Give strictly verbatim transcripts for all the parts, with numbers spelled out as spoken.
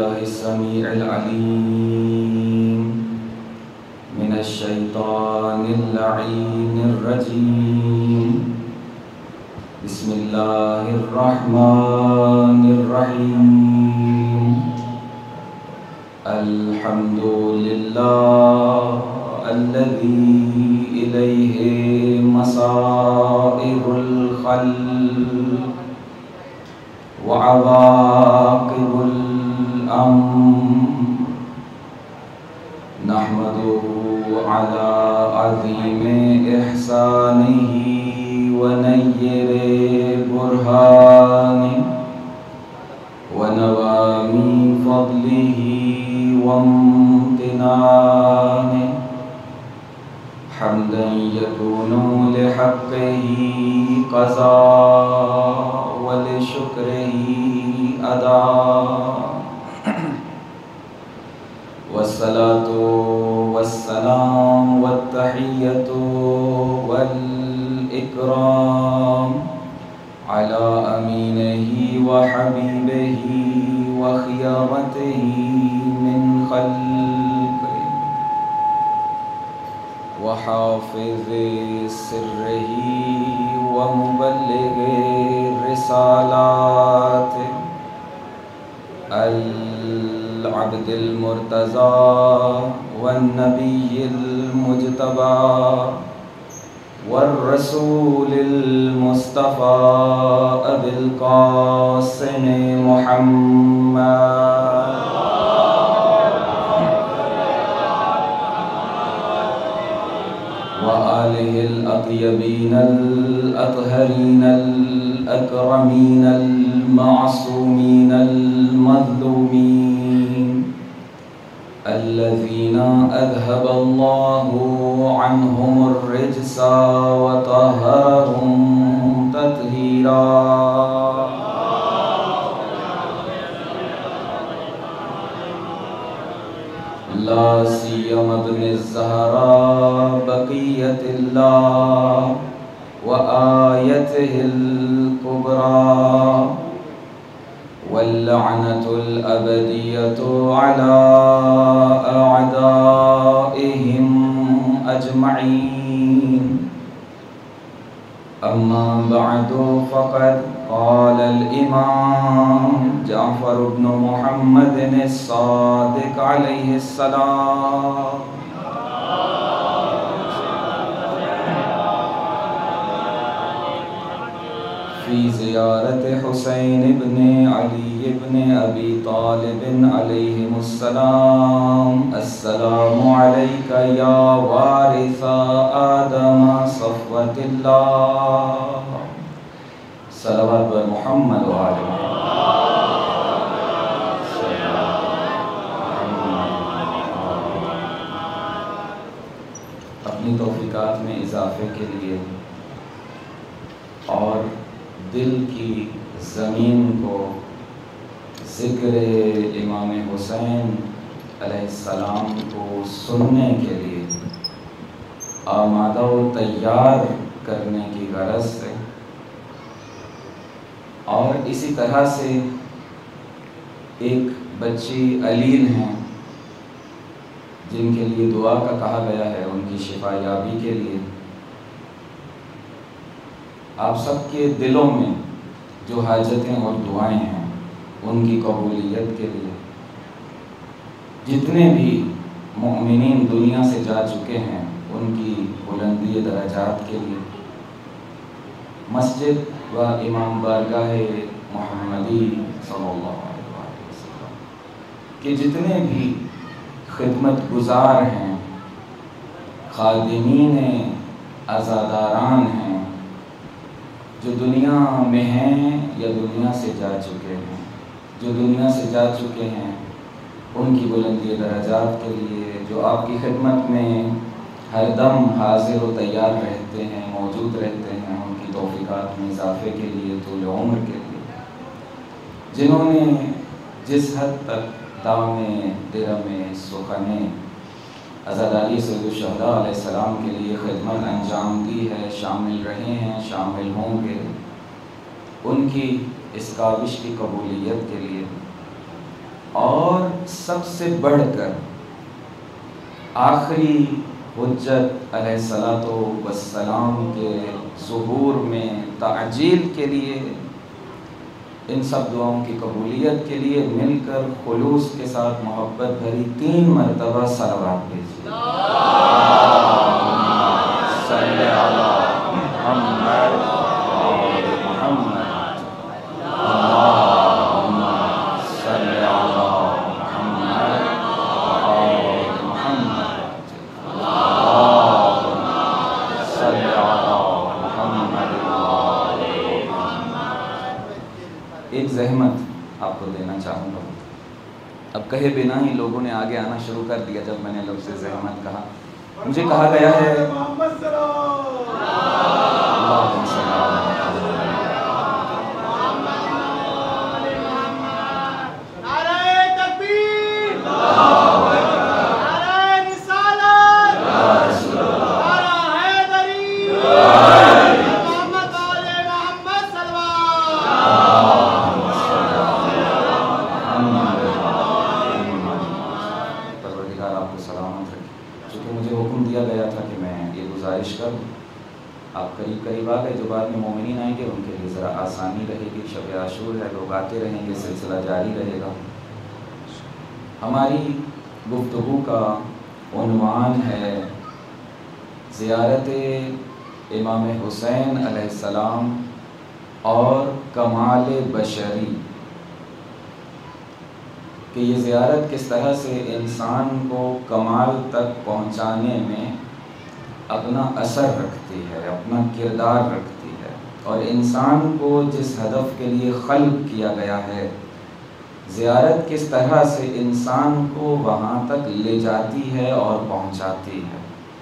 بالله السميع العليم من الشيطان اللعين الرجيم. بسم الله الرحمن الرحيم. الحمد لله الذي إليه مصائر الخلق وعواقب الأمر. نحمده على عظيم إحسانه ونير برهانه ونوامي فضله وامتنانه. حمدا يكون لحقه قضاء ولشكره أداء. والصلاة والسلام والتحية والإكرام على أمينه وحبيبه وخيرته من خلقه وحافظ سره ومبلغ رسالاته العبد المرتضى والنبي المجتبى والرسول المصطفى أبي القاسم محمد وآله الأطيبين الأطهرين الأكرمين المعصومين المظلومين الذين أذهب الله عنهم الرجس وطهرهم تطهيرا. لا سيما ابن الزهراء بقية الله وآيته الكبرى واللعنة الأبدية على أعدائهم أجمعين. أما بعد فقد قال الإمام جعفر بن محمد الصادق عليه السلام في زيارة حسين بن علي بن أبي طالب عليهم السلام: السلام عليك يا وارث آدم صفوة الله. صلوات بر محمد وآل محمد. اپنی توفیقات میں اضافے کے لیے اور دل کی زمین کو ذکر امام حسین علیہ السلام کو سننے کے لیے آمادہ و تیار کرنے کی غرض سے اور اسی طرح سے ایک بچی علیل ہیں جن کے لیے دعا کا کہا گیا ہے، ان کی شفا یابی کے لیے آپ سب کے دلوں میں جو حاجتیں اور دعائیں ہیں ان کی قبولیت کے لیے، جتنے بھی مؤمنین دنیا سے جا چکے ہیں ان کی بلندی درجات کے لیے، مسجد و امام بارگاہ محمدی صلی اللہ علیہ وسلم کہ جتنے بھی خدمت گزار ہیں، خادمین عزاداران ہیں، جو دنیا میں ہیں یا دنیا سے جا چکے ہیں، جو دنیا سے جا چکے ہیں ان کی بلندی درجات کے لیے، جو آپ کی خدمت میں ہر دم حاضر و تیار رہتے ہیں، موجود رہتے ہیں، ان کی توفیقات میں اضافے کے لیے، طول عمر کے لیے، جنہوں نے جس حد تک دام درم سخن عزاداری سید الشہداء علیہ السلام کے لیے خدمت انجام دی ہے، شامل رہے ہیں، شامل ہوں گے، ان کی اس کاوش کی قبولیت کے لیے اور سب سے بڑھ کر آخری حجت علیہ الصلوۃ والسلام کے ظہور میں تعجیل کے لیے، ان سب دعاؤں کی قبولیت کے لیے مل کر خلوص کے ساتھ محبت بھری تین مرتبہ صلوات بھیجیے۔ صلی علی محمد وآل محمد، اللہم صلی علی محمد وآل محمد، اللہم صلی علی محمد وآل محمد۔ ایک زحمت آپ کو دینا چاہوں گا، اب کہے بنا ہی لوگوں نے آگے آنا شروع کر دیا جب میں نے لفظ زحمت کہا۔ مجھے کہا گیا ہے آپ قریب قریب آ گئے، جو بعد میں مومنین آئیں گے ان کے لیے ذرا آسانی رہے گی، شب عاشور ہے، لوگ آتے رہیں گے، سلسلہ جاری رہے گا۔ ہماری گفتگو کا عنوان ہے زیارت امام حسین علیہ السلام اور کمال بشری، کہ یہ زیارت کس طرح سے انسان کو کمال تک پہنچانے میں اپنا اثر رکھتی ہے، اپنا کردار رکھتی ہے، اور انسان کو جس ہدف کے لیے خلق کیا گیا ہے، زیارت کس طرح سے انسان کو وہاں تک لے جاتی ہے اور پہنچاتی ہے۔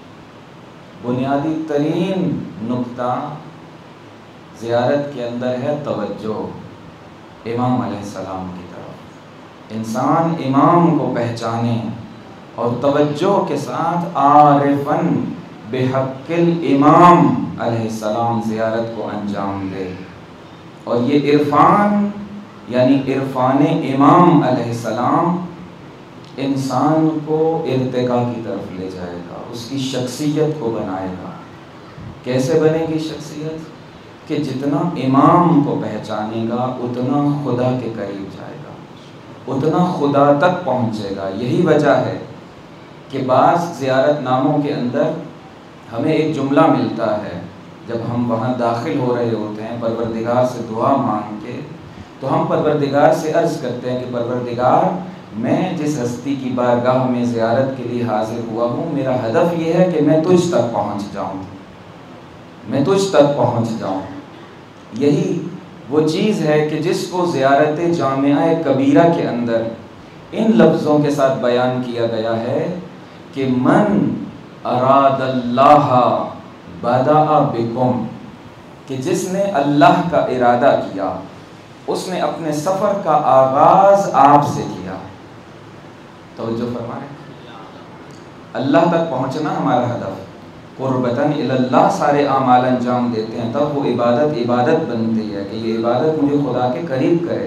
بنیادی ترین نقطہ زیارت کے اندر ہے توجہ امام علیہ السلام کی طرف۔ انسان امام کو پہچانے اور توجہ کے ساتھ عارفاً بحق الامام علیہ السلام زیارت کو انجام دے، اور یہ عرفان یعنی عرفان امام علیہ السلام انسان کو ارتقاء کی طرف لے جائے گا، اس کی شخصیت کو بنائے گا۔ کیسے بنے گی شخصیت؟ کہ جتنا امام کو پہچانے گا اتنا خدا کے قریب جائے گا، اتنا خدا تک پہنچے گا۔ یہی وجہ ہے کہ بعض زیارت ناموں کے اندر ہمیں ایک جملہ ملتا ہے جب ہم وہاں داخل ہو رہے ہوتے ہیں پروردگار سے دعا مانگ کے، تو ہم پروردگار سے عرض کرتے ہیں کہ پروردگار، میں جس ہستی کی بارگاہ میں زیارت کے لیے حاضر ہوا ہوں، میرا ہدف یہ ہے کہ میں تجھ تک پہنچ جاؤں، میں تجھ تک پہنچ جاؤں۔ یہی وہ چیز ہے کہ جس کو زیارت جامعہ کبیرہ کے اندر ان لفظوں کے ساتھ بیان کیا گیا ہے کہ من اراد اللہ بدأ بکم، کہ جس نے اللہ کا ارادہ کیا اس نے اپنے سفر کا آغاز آپ سے کیا۔ توجہ فرمائیں، اللہ تک پہنچنا ہمارا ہدف، قربتاً الی اللہ سارے اعمال انجام دیتے ہیں، تب وہ عبادت عبادت بنتی ہے کہ یہ عبادت مجھے خدا کے قریب کرے۔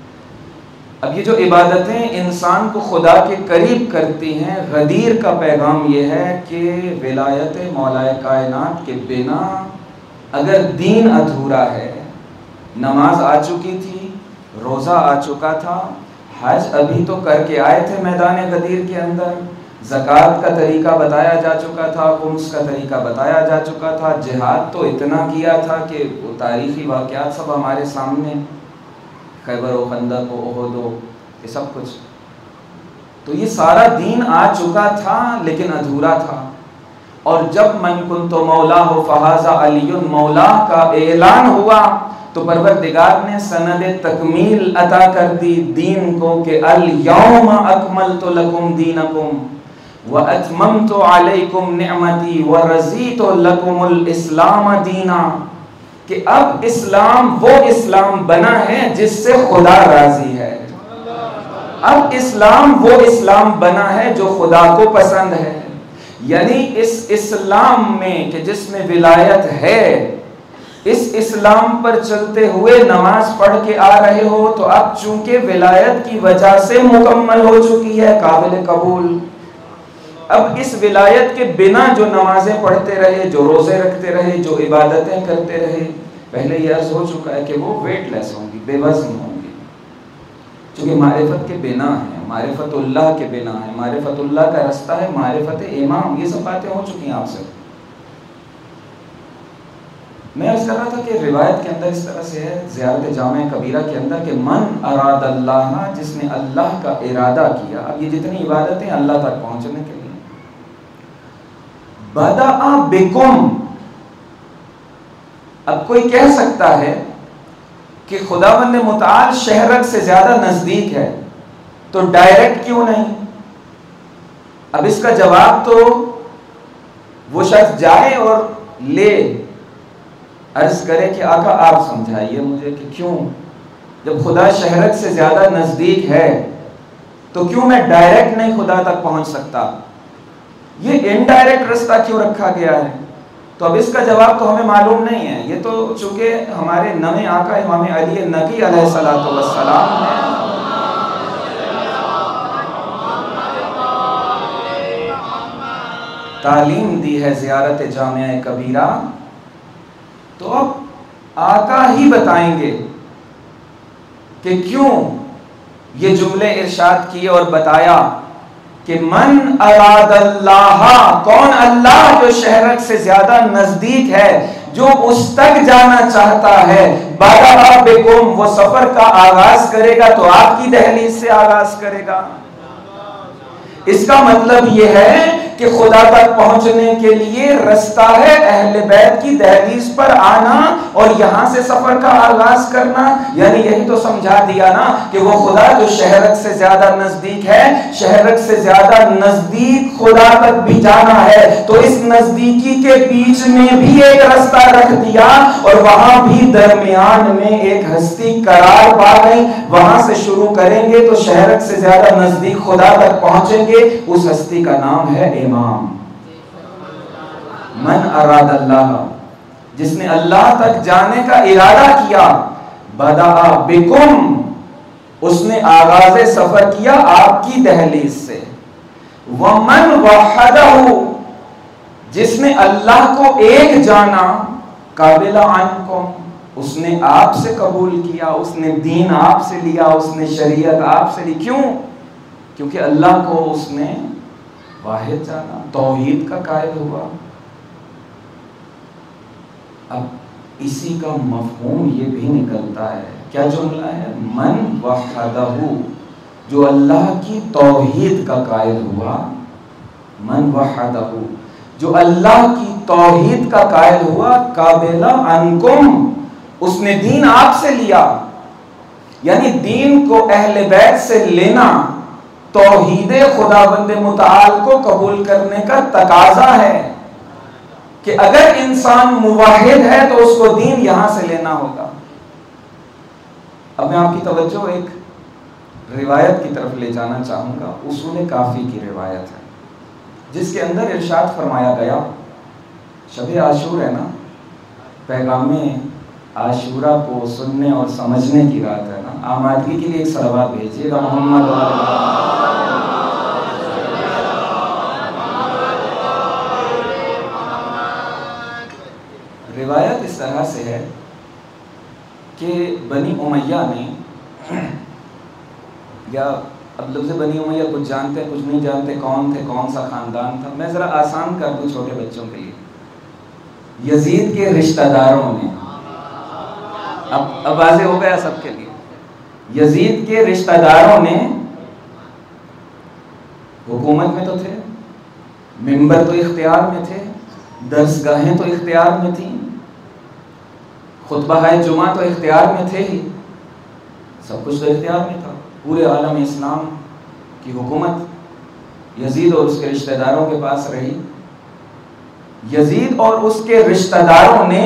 اب یہ جو عبادتیں انسان کو خدا کے قریب کرتی ہیں، غدیر کا پیغام یہ ہے کہ ولایت مولا کائنات کے بنا اگر دین ادھورا ہے، نماز آ چکی تھی، روزہ آ چکا تھا، حج ابھی تو کر کے آئے تھے میدان غدیر کے اندر، زکوٰۃ کا طریقہ بتایا جا چکا تھا، خمس کا طریقہ بتایا جا چکا تھا، جہاد تو اتنا کیا تھا کہ وہ تاریخی واقعات سب ہمارے سامنے، خیبر و خندق و احد و یہ سب کچھ، تو یہ سارا دین آ چکا تھا لیکن ادھورا تھا۔ اور جب من کنت مولا ہو فہذا علی مولا کا اعلان ہوا تو پروردگار نے سند تکمیل عطا کر دی دین کو کہ الیوم اکملت لکم دینکم واتممت علیکم نعمتی ورضیت لکم الاسلام دینا، کہ اب اسلام وہ اسلام بنا ہے جس سے خدا راضی ہے، اب اسلام وہ اسلام بنا ہے جو خدا کو پسند ہے۔ یعنی اس اسلام میں کہ جس میں ولایت ہے، اس اسلام پر چلتے ہوئے نماز پڑھ کے آ رہے ہو تو اب چونکہ ولایت کی وجہ سے مکمل ہو چکی ہے، قابل قبول. اب اس ولایت کے بنا جو نمازیں پڑھتے رہے، جو روزے رکھتے رہے، جو عبادتیں کرتے رہے، پہلے یہ عرض ہو چکا ہے کہ وہ ویٹ لیس ہوں گی، بے وزن ہوں گی، چونکہ معرفت کے بنا ہے، معرفت اللہ کے بنا ہے، معرفت اللہ کا رستہ ہے، معرفت امام. یہ سب باتیں ہو چکی ہیں آپ سے. میں عرض کر رہا تھا کہ روایت کے اندر اس طرح سے ہے زیارت جامع کبیرہ کے اندر کہ من اراد اللہ، جس نے اللہ کا ارادہ کیا. اب یہ جتنی عبادتیں اللہ تک پہنچنے کے لیے، بدأ بکم. اب کوئی کہہ سکتا ہے کہ خداوند متعال شہرک سے زیادہ نزدیک ہے تو ڈائریکٹ کیوں نہیں؟ اب اس کا جواب تو وہ شخص جائے اور لے عرض کرے کہ آقا آپ سمجھائیے مجھے کہ کیوں، جب خدا شہرک سے زیادہ نزدیک ہے تو کیوں میں ڈائریکٹ نہیں خدا تک پہنچ سکتا؟ یہ انڈائریکٹ رستہ کیوں رکھا گیا ہے؟ تو اب اس کا جواب تو ہمیں معلوم نہیں ہے. یہ تو چونکہ ہمارے نویں آقا امام علی نقی علیہ الصلوۃ والسلام نے تعلیم دی ہے زیارت جامع کبیرہ، تو اب آقا ہی بتائیں گے کہ کیوں یہ جملے ارشاد کیے اور بتایا کہ من اراد اللہ، کون؟ اللہ جو شہرک سے زیادہ نزدیک ہے، جو اس تک جانا چاہتا ہے. بدأ بکم، وہ سفر کا آغاز کرے گا تو آپ کی دہلیز سے آغاز کرے گا. اس کا مطلب یہ ہے کہ خدا تک پہنچنے کے لیے رستہ ہے اہل بیت کی دہلیز پر آنا اور یہاں سے سفر کا آغاز کرنا. یعنی یہی تو سمجھا دیا نا کہ وہ خدا جو شہرک سے زیادہ نزدیک ہے، شہرک سے زیادہ نزدیک خدا تک بھی جانا ہے تو اس نزدیکی کے بیچ میں بھی ایک رستہ رکھ دیا اور وہاں بھی درمیان میں ایک ہستی قرار پا گئی. وہاں سے شروع کریں گے تو شہرک سے زیادہ نزدیک خدا تک پہنچیں گے. اس ہستی کا نام ہے امام. من اراد اللہ، جس نے اللہ تک جانے کا ارادہ کیا. بدأ بکم، اس نے آغاز سفر کیا آپ کی دہلیز سے. ومن وحدہ، جس نے اللہ کو ایک جانا. قابل عنکم، اس نے آپ سے قبول کیا، اس نے دین آپ سے لیا، اس نے شریعت آپ سے لی. کیوں؟ کیونکہ اللہ کو اس نے واحد جانا، توحید کا قائل ہوا. اب اسی کا مفہوم یہ بھی نکلتا ہے. کیا جملہ ہے؟ من وحدہ، جو اللہ کی توحید کا قائل ہوا. من وحدہ، جو اللہ کی توحید کا قائل ہوا. قابل عنکم، اس نے دین آپ سے لیا. یعنی دین کو اہل بیت سے لینا توحید خداوند متعال کو قبول کرنے کا تقاضا ہے کہ اگر انسان موحد ہے تو اس کو دین یہاں سے لینا ہوگا. اب میں آپ کی توجہ ایک روایت کی طرف لے جانا چاہوں گا. اصول کافی کی روایت ہے جس کے اندر ارشاد فرمایا گیا، شب عاشور ہے نا، پیغام عاشورہ کو سننے اور سمجھنے کی رات ہے نا. آمادگی کے لیے ایک صلوات بھیجیے گا. محمد روایت اس طرح سے ہے کہ بنی امیہ نے، یا اب لفظ بنی امیہ کچھ جانتے کچھ نہیں جانتے، کون تھے، کون سا خاندان تھا. میں ذرا آسان کر دوں چھوٹے بچوں کے لیے. یزید کے رشتہ داروں نے، اب اب واضح ہو گیا سب کے لیے، یزید کے رشتہ داروں نے حکومت میں تو تھے، منبر تو اختیار میں تھے، درسگاہیں تو اختیار میں تھیں، خطبہ جمعہ تو اختیار میں تھے ہی، سب کچھ تو اختیار میں تھا. پورے عالم اسلام کی حکومت یزید اور اس کے رشتہ داروں کے پاس رہی. یزید اور اس کے رشتہ داروں نے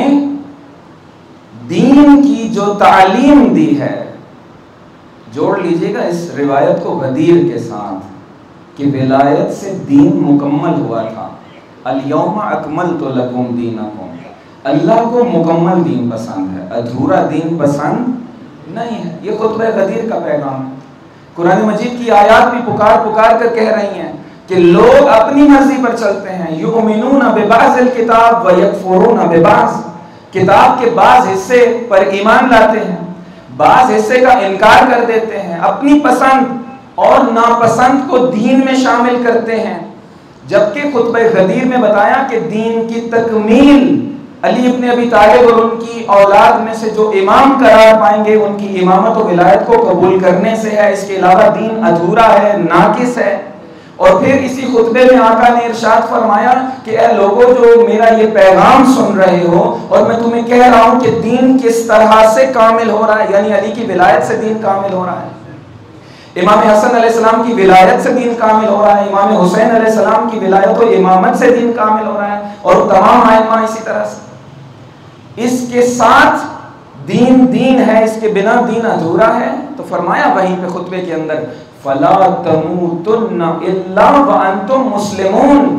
دین کی جو تعلیم دی ہے، جوڑ لیجئے گا اس روایت کو غدیر کے ساتھ کہ ولایت سے دین مکمل ہوا تھا. الیوم اکملت لکم دینکم، اللہ کو مکمل دین پسند ہے، ادھورا دین پسند نہیں ہے۔ یہ خطبہ غدیر کا پیغام ہے۔ قرآن مجید کی آیات بھی پکار پکار کر کہہ رہی ہیں کہ لوگ اپنی مرضی پر چلتے ہیں، یؤمنون ببعض الکتاب ویکفرون ببعض، کتاب کے بعض حصے پر ایمان لاتے ہیں، بعض حصے کا انکار کر دیتے ہیں، اپنی پسند اور ناپسند کو دین میں شامل کرتے ہیں۔ جبکہ خطبہ غدیر میں بتایا کہ دین کی تکمیل علی ابن ابی طالب اور ان کی اولاد میں سے جو امام قرار پائیں گے ان کی امامت و ولایت کو قبول کرنے سے ہے، اس کے علاوہ دین ادھورا ہے، ناقص ہے۔ اور پھر اسی خطبے میں آقا نے ارشاد فرمایا کہ اے لوگو جو میرا یہ پیغام سن رہے ہو اور میں تمہیں کہہ رہا ہوں کہ دین کس طرح سے کامل ہو رہا ہے، یعنی علی کی ولایت سے دین کامل ہو رہا ہے، امام حسن علیہ السلام کی ولایت سے دین کامل ہو رہا ہے، امام حسین علیہ السلام کی ولایت و امامت سے دین کامل ہو رہا ہے، اور تمام ائمہ اسی طرح سے۔ اس کے ساتھ دین دین ہے، اس کے بنا دین ادھورا ہے۔ تو فرمایا وہیں پہ خطبے کے اندر فَلَا تَمُوتُنَّ إِلَّا وَأَنْتُمْ مُسْلِمُونَ،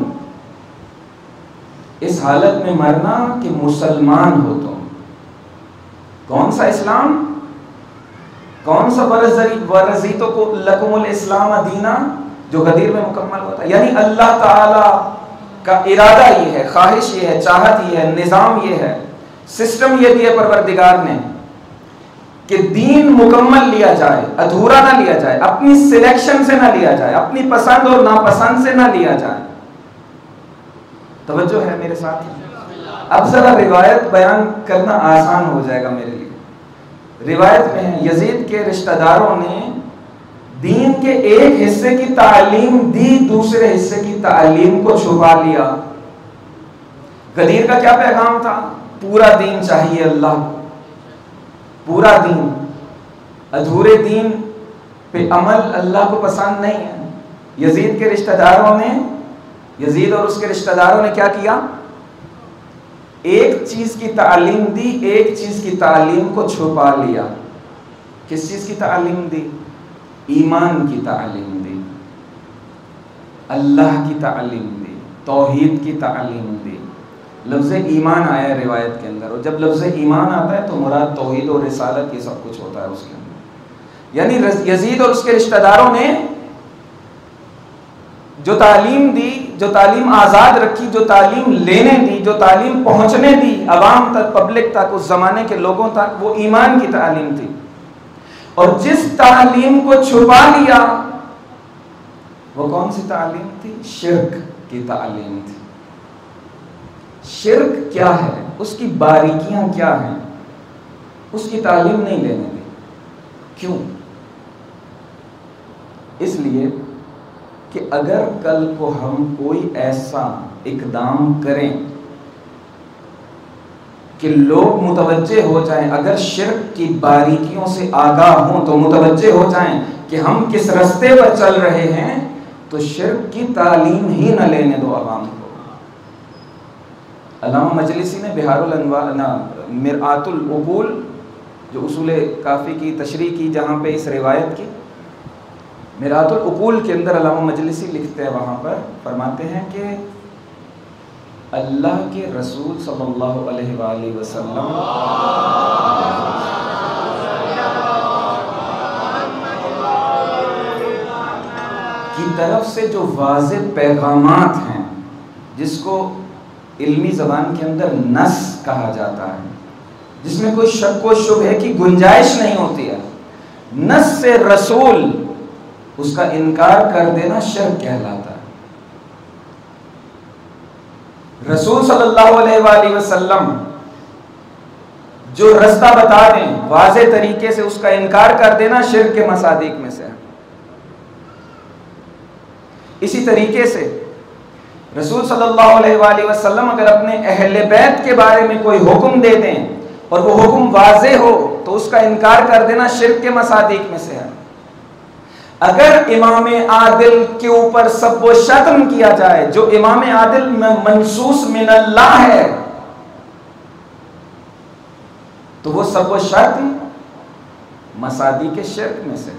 اس حالت میں مرنا کہ مسلمان ہو تم۔ کون سا اسلام؟ کون سا وَرَضِيتُ لَكُمُ الْإِسْلَامَ دِينًا جو غدیر میں مکمل ہوتا ہے؟ یعنی اللہ تعالی کا ارادہ یہ ہے، خواہش یہ ہے، چاہت یہ ہے، نظام یہ ہے، سسٹم یہ دیا پروردگار نے کہ دین مکمل لیا جائے، ادھورا نہ لیا جائے، اپنی سلیکشن سے نہ لیا جائے، اپنی پسند اور ناپسند سے نہ لیا جائے۔ توجہ ہے میرے ساتھ؟ اب ذرا روایت بیان کرنا آسان ہو جائے گا میرے لیے۔ روایت میں ہے یزید کے رشتہ داروں نے دین کے ایک حصے کی تعلیم دی، دوسرے حصے کی تعلیم کو چھپا لیا۔ غدیر کا کیا پیغام تھا؟ پورا دین چاہیے اللہ کو، پورا دین، ادھورے دین پہ عمل اللہ کو پسند نہیں ہے۔ یزید کے رشتہ داروں نے یزید اور اس کے رشتہ داروں نے کیا کیا؟ ایک چیز کی تعلیم دی، ایک چیز کی تعلیم کو چھپا لیا۔ کس چیز کی تعلیم دی؟ ایمان کی تعلیم دی، اللہ کی تعلیم دی، توحید کی تعلیم دی۔ لفظ ایمان آیا ہے روایت کے اندر، اور جب لفظ ایمان آتا ہے تو مراد توحید اور رسالت یہ سب کچھ ہوتا ہے اس کے اندر۔ یعنی یزید اور اس کے رشتہ داروں نے جو تعلیم دی، جو تعلیم آزاد رکھی، جو تعلیم لینے دی، جو تعلیم پہنچنے دی عوام تک، پبلک تک، اس زمانے کے لوگوں تک، وہ ایمان کی تعلیم تھی۔ اور جس تعلیم کو چھپا لیا وہ کون سی تعلیم تھی؟ شرک کی تعلیم تھی۔ شرک کیا ہے، اس کی باریکیاں کیا ہیں، اس کی تعلیم نہیں لینے دی۔ کیوں؟ اس لیے کہ اگر کل کو ہم کوئی ایسا اقدام کریں کہ لوگ متوجہ ہو جائیں، اگر شرک کی باریکیوں سے آگاہ ہوں تو متوجہ ہو جائیں کہ ہم کس رستے پر چل رہے ہیں، تو شرک کی تعلیم ہی نہ لینے دو عوام کو۔ علامہ مجلسی نے بہار الانوار مرآت العقول جو اصول کافی کی تشریح کی، جہاں پہ اس روایت کی مرآت العقول کے اندر علامہ مجلسی لکھتے ہیں، وہاں پر فرماتے ہیں کہ اللہ کے رسول صلی اللہ علیہ وآلہ وسلم کی طرف سے جو واضح پیغامات ہیں، جس کو علمی زبان کے اندر نص کہا جاتا ہے، جس میں کوئی شک و شبہے کی گنجائش نہیں ہوتی ہے، نص سے رسول، اس کا انکار کر دینا شرک کہلاتا ہے۔ رسول صلی اللہ علیہ وآلہ وسلم جو رستہ بتا دیں واضح طریقے سے، اس کا انکار کر دینا شرک کے مصادیق میں سے ہے۔ اسی طریقے سے رسول صلی اللہ علیہ وآلہ وسلم اگر اپنے اہل بیت کے بارے میں کوئی حکم دے دیں اور وہ حکم واضح ہو تو اس کا انکار کر دینا شرک کے مصادیق میں سے ہے۔ اگر امام عادل کے اوپر سب و شتم کیا جائے جو امام عادل میں منصوص من اللہ ہے، تو وہ سب و شتم مصادیق شرک میں سے۔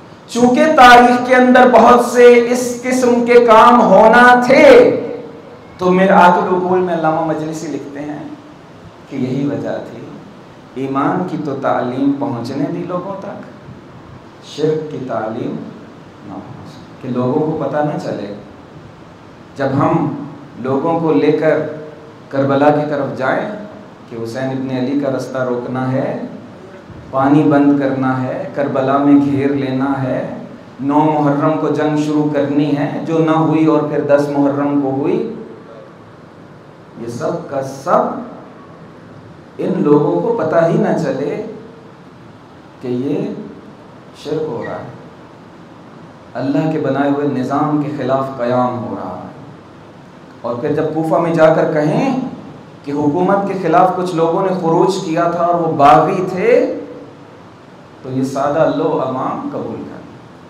چونکہ تاریخ کے اندر بہت سے اس قسم کے کام ہونا تھے، تو مرآت العقول میں علامہ مجلسی لکھتے ہیں کہ یہی وجہ تھی ایمان کی تو تعلیم پہنچنے دی لوگوں تک، شرک کی تعلیم نہ پہنچ، کہ لوگوں کو پتہ نہ چلے۔ جب ہم لوگوں کو لے کر کربلا کی طرف جائیں کہ حسین ابن علی کا رستہ روکنا ہے، پانی بند کرنا ہے، کربلا میں گھیر لینا ہے، نو محرم کو جنگ شروع کرنی ہے جو نہ ہوئی اور پھر دس محرم کو ہوئی، یہ سب کا سب ان لوگوں کو پتہ ہی نہ چلے کہ یہ شرک ہو رہا ہے، اللہ کے بنائے ہوئے نظام کے خلاف قیام ہو رہا ہے۔ اور پھر جب کوفہ میں جا کر کہیں کہ حکومت کے خلاف کچھ لوگوں نے خروج کیا تھا اور وہ باغی تھے، تو یہ سادہ لو عوام قبول کر۔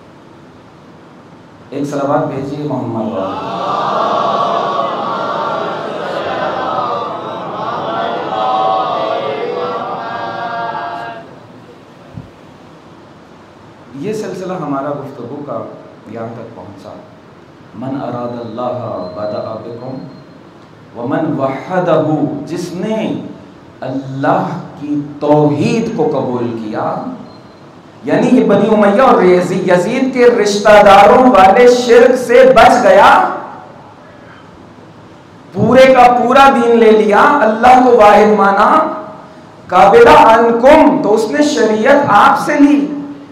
ایک صلوات بھیجیے محمد یہ سلسلہ ہمارا گفتگو کا یہاں تک پہنچا۔ من اراد اللہ بدأ بکم ومن وحدہ، جس نے اللہ کی توحید کو قبول کیا، یعنی یہ بنی امیہ اور یزید کے رشتہ داروں والے شرک سے بچ گیا، پورے کا پورا دین لے لیا، اللہ کو واحد مانا، قابلہ عنکم، تو اس نے شریعت آپ سے لی۔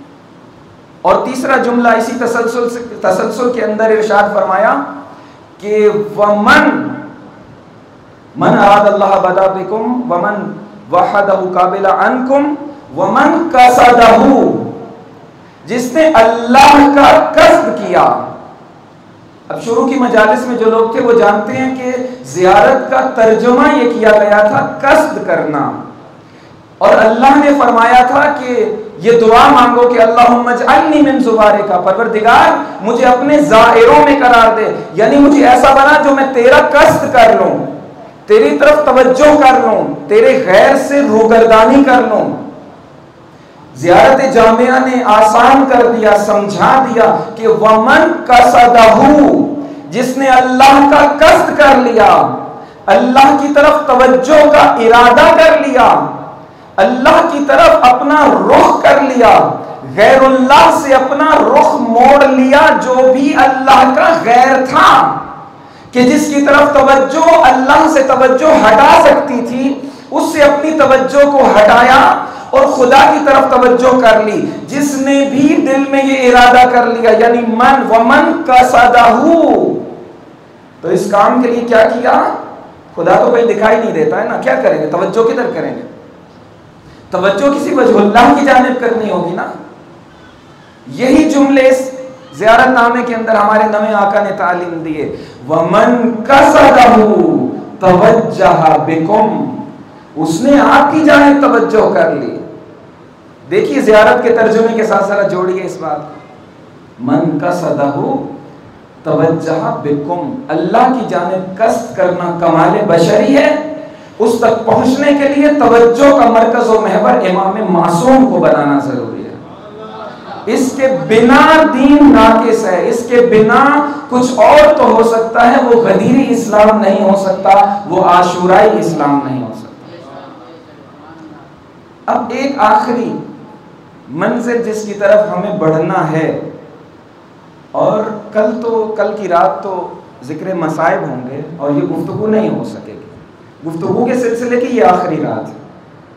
اور تیسرا جملہ اسی تسلسل سے تسلسل کے اندر ارشاد فرمایا کہ ومن من اراد اللہ بدأ بکم ومن وحدہ قابلہ عنکم ومن قصدہ، جس نے اللہ کا قصد کیا۔ اب شروع کی مجالس میں جو لوگ تھے وہ جانتے ہیں کہ زیارت کا ترجمہ یہ کیا گیا تھا قصد کرنا، اور اللہ نے فرمایا تھا کہ یہ دعا مانگو کہ اللہم اجعلنی من زوارک، پروردگار مجھے اپنے زائروں میں قرار دے، یعنی مجھے ایسا بنا جو میں تیرا قصد کر لوں، تیری طرف توجہ کر لوں، تیرے غیر سے روگردانی کر لوں۔ زیارت جامعہ نے آسان کر دیا، سمجھا دیا کہ ومن قصدہ، جس نے اللہ کا قصد کر لیا، اللہ کی طرف توجہ کا ارادہ کر لیا، اللہ کی طرف اپنا رخ کر لیا، غیر اللہ سے اپنا رخ موڑ لیا، جو بھی اللہ کا غیر تھا، کہ جس کی طرف توجہ اللہ سے توجہ ہٹا سکتی تھی، اس سے اپنی توجہ کو ہٹایا اور خدا کی طرف توجہ کر لی۔ جس نے بھی دل میں یہ ارادہ کر لیا، یعنی من ومن قصدہ، تو اس کام کے لیے کیا کیا؟ خدا تو کوئی دکھائی نہیں دیتا ہے نا، کیا کریں گے؟ توجہ کدھر کریں گے؟ توجہ کسی وجہ اللہ کی جانب کرنی ہوگی نا۔ یہی جملے اس زیارت نامے کے اندر ہمارے نویں آقا نے تعلیم دیے، ومن قصدہ توجہ بکم، اس نے آپ کی جانب توجہ کر لی۔ دیکھیے زیارت کے ترجمے کے ساتھ ذرا جوڑیے اس بات کو، من قصدہ توجہ بکم، اللہ کی جانب قصد کرنا کمال بشری ہے۔ اس تک پہنچنے کے لیے توجہ کا مرکز و محور امام معصوم کو بنانا ضروری ہے۔ اس کے بنا دین ناقص ہے، اس کے بنا کچھ اور تو ہو سکتا ہے، وہ غدیری اسلام نہیں ہو سکتا، وہ عاشورائی اسلام نہیں ہو سکتا۔ اب ایک آخری منزل جس کی طرف ہمیں بڑھنا ہے، اور کل تو کل کی رات تو ذکر مصائب ہوں گے اور یہ گفتگو نہیں ہو سکے گی، گفتگو کے سلسلے کی یہ آخری رات ہے،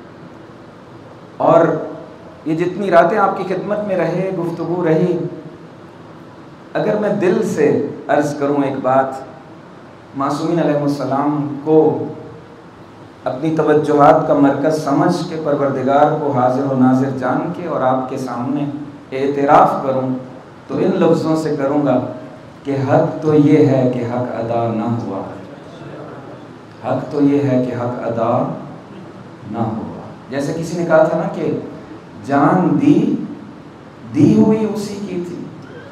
اور یہ جتنی راتیں آپ کی خدمت میں رہے گفتگو رہی، اگر میں دل سے عرض کروں ایک بات، معصومین علیہ السلام کو اپنی توجہات کا مرکز سمجھ کے پروردگار کو حاضر و ناظر جان کے اور آپ کے سامنے اعتراف کروں تو ان لفظوں سے کروں گا کہ حق تو یہ ہے کہ حق ادا نہ ہوا، حق تو یہ ہے کہ حق ادا نہ ہوا۔ جیسے کسی نے کہا تھا نا کہ جان دی دی ہوئی اسی کی تھی،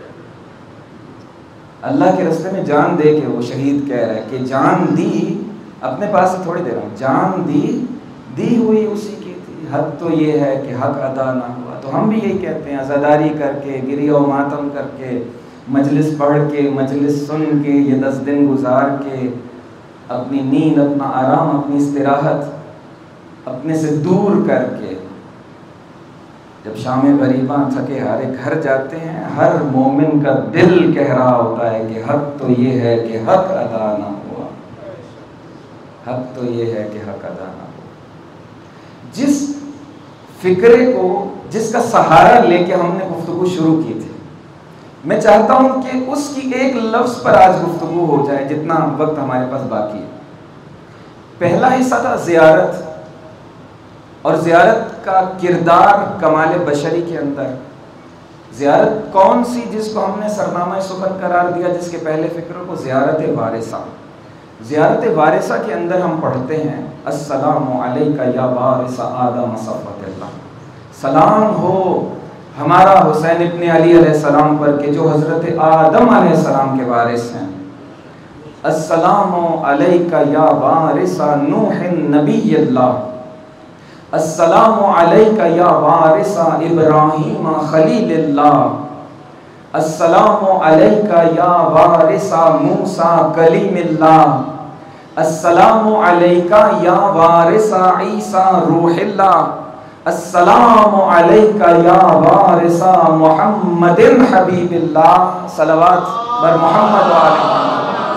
اللہ کے راستے میں جان دے کے وہ شہید کہہ رہا ہے کہ جان دی، اپنے پاس سے تھوڑی دے رہا ہوں، جان دی دی ہوئی اسی کی تھی، حق تو یہ ہے کہ حق ادا نہ ہوا۔ تو ہم بھی یہی کہتے ہیں، عزاداری کر کے، گریہ و ماتم کر کے، مجلس پڑھ کے، مجلس سن کے، یہ دس دن گزار کے، اپنی نیند، اپنا آرام، اپنی استراحت اپنے سے دور کر کے جب شام غریباں تھکے ہارے گھر جاتے ہیں، ہر مومن کا دل کہہ رہا ہوتا ہے کہ حق تو یہ ہے کہ حق ادا نہ ہوا، حق تو یہ ہے کہ حق ادا نہ ہوا۔ جس فکرے کو، جس کا سہارا لے کے ہم نے گفتگو شروع کی تھی، میں چاہتا ہوں کہ اس کی ایک لفظ پر آج گفتگو ہو جائے جتنا وقت ہمارے پاس باقی ہے۔ پہلا حصہ تھا زیارت، اور زیارت کا کردار کمال بشری کے اندر۔ زیارت کون سی جس کو ہم نے سرنامہ سخن قرار دیا، جس کے پہلے فکر کو زیارت وارثہ۔ زیارت وارثہ کے اندر ہم پڑھتے ہیں السلام علیکہ یا وارث آدم صفوت اللہ، سلام ہو ہمارا حسین ابن علی علیہ السلام پر کہ جو حضرت آدم علیہ السلام کے وارث ہیں۔ السلام علیکہ یا وارث نوح نبی اللہ، السلام علیکہ یا وارث ابراہیم خلیل اللہ، السلام علیکہ یا وارث موسیٰ کلیم اللہ، السلام علیکہ یا وارث عیسیٰ روح اللہ، السلام علیکہ یا وارث محمد حبیب اللہ۔ صلوات بر محمد و آل محمد۔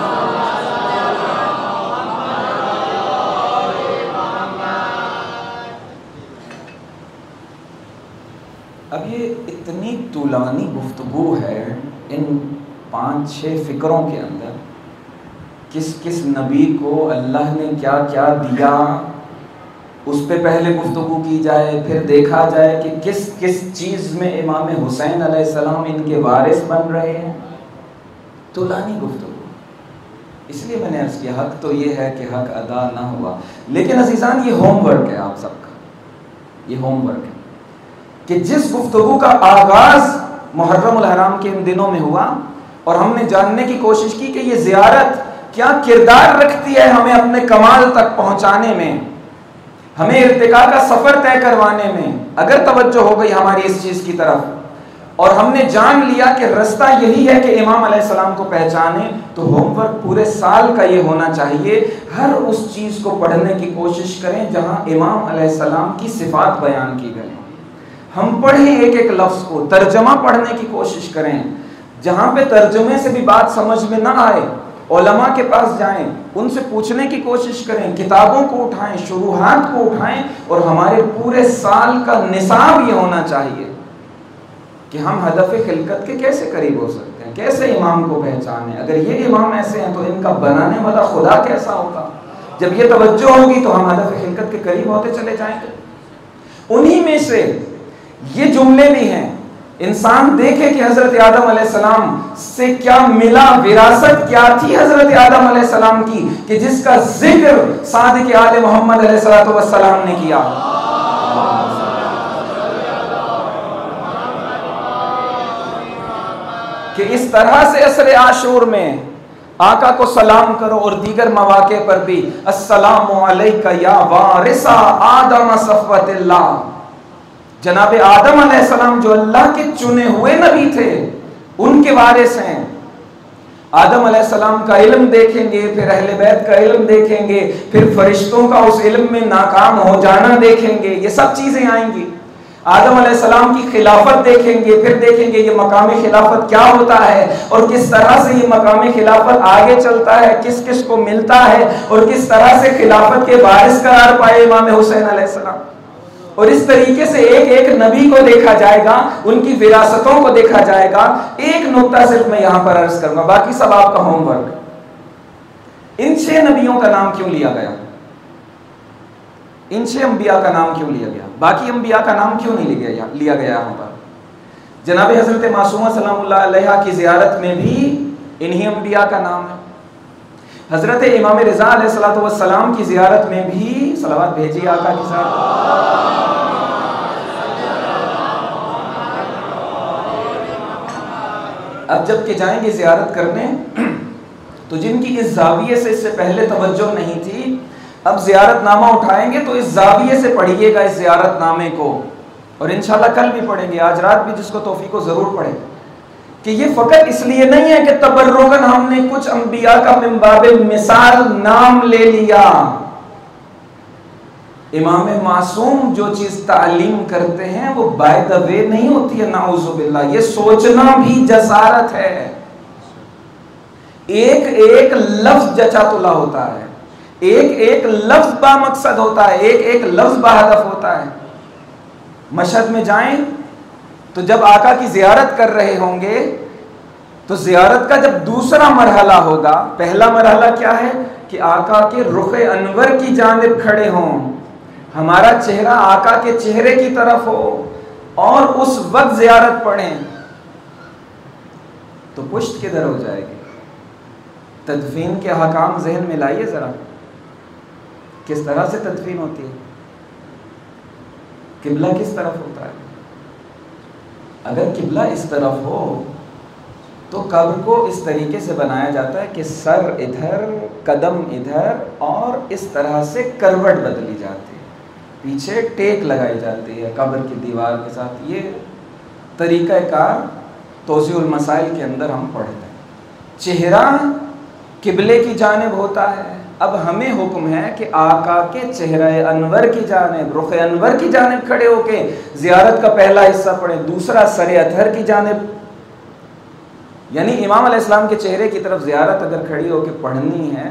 اب یہ اتنی طولانی گفتگو ہے ان پانچ چھ فکروں کے اندر، کس کس نبی کو اللہ نے کیا کیا دیا اس پہ پہلے گفتگو کی جائے، پھر دیکھا جائے کہ کس کس چیز میں امام حسین علیہ السلام ان کے وارث بن رہے ہیں۔ طولانی گفتگو، اس لیے میں نے عرض کیا حق تو یہ ہے کہ حق ادا نہ ہوا۔ لیکن عزیزان یہ ہوم ورک ہے آپ سب کا، یہ ہوم ورک ہے کہ جس گفتگو کا آغاز محرم الحرام کے ان دنوں میں ہوا، اور ہم نے جاننے کی کوشش کی کہ یہ زیارت کیا کردار رکھتی ہے ہمیں اپنے کمال تک پہنچانے میں، ہمیں ارتقاء کا سفر طے کروانے میں، اگر توجہ ہو گئی ہماری اس چیز کی طرف، اور ہم نے جان لیا کہ رستہ یہی ہے کہ امام علیہ السلام کو پہچانے، تو ہوم ورک پورے سال کا یہ ہونا چاہیے، ہر اس چیز کو پڑھنے کی کوشش کریں جہاں امام علیہ السلام کی صفات بیان کی گئی۔ ہم پڑھیں ایک ایک لفظ کو، ترجمہ پڑھنے کی کوشش کریں، جہاں پہ ترجمے سے بھی بات سمجھ میں نہ آئے علماء کے پاس جائیں، ان سے پوچھنے کی کوشش کریں، کتابوں کو اٹھائیں، شروحات کو اٹھائیں، اور ہمارے پورے سال کا نصاب یہ ہونا چاہیے کہ ہم ہدف خلقت کے کیسے قریب ہو سکتے ہیں، کیسے امام کو پہچانیں، اگر یہ امام ایسے ہیں تو ان کا بنانے والا خدا کیسا ہوگا۔ جب یہ توجہ ہوگی تو ہم ہدف خلقت کے قریب ہوتے چلے جائیں گے۔ انہی میں سے یہ جملے بھی ہیں، انسان دیکھے کہ حضرت آدم علیہ السلام سے کیا ملا، وراثت کیا تھی حضرت آدم علیہ السلام کی، کہ جس کا ذکر صادق آل محمد علیہ السلام نے کیا۔ کہ اس طرح سے عصر عاشور میں آقا کو سلام کرو، اور دیگر مواقع پر بھی السلام علیکہ یا وارث آدم صفوت اللہ۔ جناب آدم علیہ السلام جو اللہ کے چنے ہوئے نبی تھے، ان کے وارث ہیں۔ آدم علیہ السلام کا علم دیکھیں گے، پھر اہل بیت کا علم دیکھیں گے، پھر فرشتوں کا اس علم میں ناکام ہو جانا دیکھیں گے، یہ سب چیزیں آئیں گی۔ آدم علیہ السلام کی خلافت دیکھیں گے، پھر دیکھیں گے یہ مقام خلافت کیا ہوتا ہے، اور کس طرح سے یہ مقام خلافت آگے چلتا ہے، کس کس کو ملتا ہے، اور کس طرح سے خلافت کے وارث قرار پائے امام حسین علیہ السلام۔ اور اس طریقے سے ایک ایک نبی کو دیکھا جائے گا، ان کی وراثتوں کو دیکھا جائے گا۔ ایک نقطہ صرف میں یہاں پر عرض کروں گا، باقی سب آپ کا ہوم ورک۔ ان چھ نبیوں کا نام کیوں لیا گیا؟ ان چھ انبیاء کا نام کیوں لیا گیا؟ باقی انبیاء کا نام کیوں نہیں لیا گیا لیا گیا یہاں پر؟ جناب حضرت معصومہ سلام اللہ علیہا کی زیارت میں بھی انہی انبیاء کا نام ہے۔ حضرت امام رضا علیہ الصلوۃ والسلام کی زیارت میں بھی صلوات بھیجیے آقا کے ساتھ۔ اب جب کہ جائیں گے زیارت کرنے تو جن کی اس زاویے سے اس سے پہلے توجہ نہیں تھی، اب زیارت نامہ اٹھائیں گے تو اس زاویے سے پڑھیے گا اس زیارت نامے کو، اور انشاءاللہ کل بھی پڑھیں گے، آج رات بھی جس کو توفیق ہو ضرور پڑھیں۔ کہ یہ فقط اس لیے نہیں ہے کہ تبرکاً ہم نے کچھ انبیاء کا من باب مثال نام لے لیا. امام معصوم جو چیز تعلیم کرتے ہیں وہ بائی دا وے نہیں ہوتی ہے، نعوذ باللہ. یہ سوچنا بھی جسارت ہے. ایک ایک لفظ جچا تلا ہوتا ہے، ایک ایک لفظ با مقصد ہوتا ہے، ایک ایک لفظ با ہدف ہوتا ہے. مشہد میں جائیں تو جب آقا کی زیارت کر رہے ہوں گے تو زیارت کا جب دوسرا مرحلہ ہوگا، پہلا مرحلہ کیا ہے کہ آقا کے رخ انور کی جانب کھڑے ہوں، ہمارا چہرہ آقا کے چہرے کی طرف ہو اور اس وقت زیارت پڑھیں تو پشت کدھر ہو جائے گی. تدفین کے احکام ذہن میں لائیے ذرا، کس طرح سے تدفین ہوتی ہے، قبلہ کس طرف ہوتا ہے. اگر قبلہ اس طرف ہو تو قبر کو اس طریقے سے بنایا جاتا ہے کہ سر ادھر، قدم ادھر، اور اس طرح سے کروٹ بدلی جاتی ہے، پیچھے ٹیک لگائی جاتی ہے قبر کی دیوار کے ساتھ. یہ طریقہ کار توضیح المسائل کے اندر ہم پڑھتے ہیں. چہرہ قبلے کی جانب ہوتا ہے. اب ہمیں حکم ہے کہ آقا کے چہرہ انور کی جانب، رخ انور کی جانب کھڑے ہو کے زیارت کا پہلا حصہ پڑھیں، دوسرا سر اطہر کی جانب، یعنی امام علیہ السلام کے چہرے کی طرف زیارت اگر کھڑی ہو کے پڑھنی ہے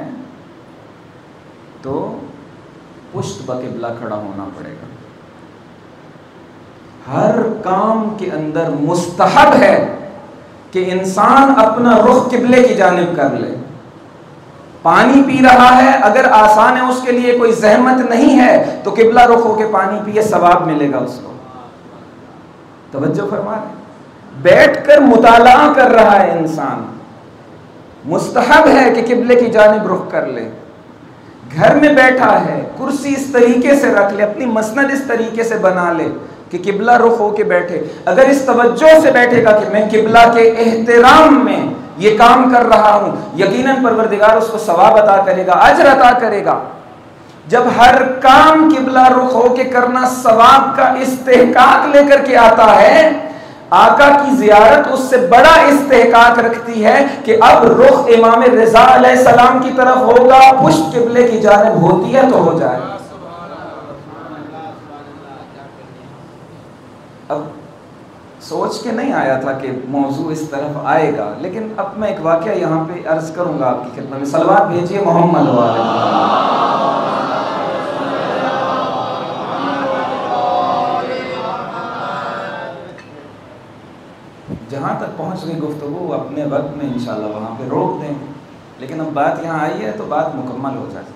تو پشت بقبلہ کھڑا ہونا پڑے گا. ہر کام کے اندر مستحب ہے کہ انسان اپنا رخ قبلے کی جانب کر لے. پانی پی رہا ہے، اگر آسان ہے اس کے لیے، کوئی زحمت نہیں ہے تو قبلہ رخ ہو کے پانی پیے، ثواب ملے گا اس کو. توجہ فرما رہے. بیٹھ کر مطالعہ کر رہا ہے انسان، مستحب ہے کہ قبلے کی جانب رخ کر لے. گھر میں بیٹھا ہے، کرسی اس طریقے سے رکھ لے، اپنی مسند اس طریقے سے بنا لے کہ قبلہ رخ ہو کے بیٹھے. اگر اس توجہ سے بیٹھے گا کہ میں قبلہ کے احترام میں یہ کام کر رہا ہوں، یقیناً پروردگار اس کو ثواب عطا کرے گا، اجر عطا کرے گا. جب ہر کام قبلہ رخ ہو کے کرنا ثواب کا استحقاق لے کر کے آتا ہے، آقا کی زیارت اس سے بڑا استحقاق رکھتی ہے کہ اب رخ امام رضا علیہ السلام کی طرف ہوگا، پشت قبلے کی جانب ہوتی ہے تو ہو جائے. اب سوچ کے نہیں آیا تھا کہ موضوع اس طرف آئے گا، لیکن اب میں ایک واقعہ یہاں پہ عرض کروں گا آپ کی خدمت میں. صلوات بھیجیے محمد والے. جہاں تک پہنچ گئی گفتگو اپنے وقت میں انشاءاللہ وہاں پہ روک دیں، لیکن اب بات یہاں آئی ہے تو بات مکمل ہو جائے.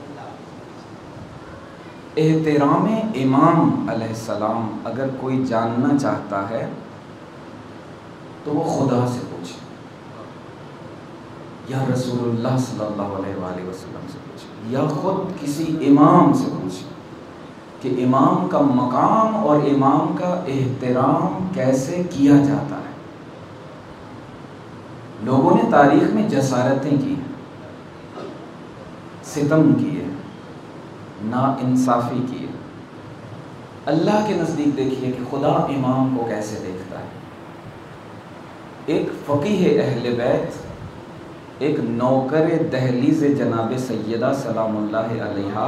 احترام امام علیہ السلام اگر کوئی جاننا چاہتا ہے تو وہ خدا سے پوچھے، یا رسول اللہ صلی اللہ علیہ وآلہ وسلم سے پوچھے، یا خود کسی امام سے پوچھے کہ امام کا مقام اور امام کا احترام کیسے کیا جاتا ہے. لوگوں نے تاریخ میں جسارتیں کی ہیں، ستم کیے، نا انصافی کیے. اللہ کے نزدیک دیکھیے کہ خدا امام کو کیسے دیکھتا ہے. ایک فقیہ اہل بیت، ایک نوکر دہلیز جناب سیدہ سلام اللہ علیہا،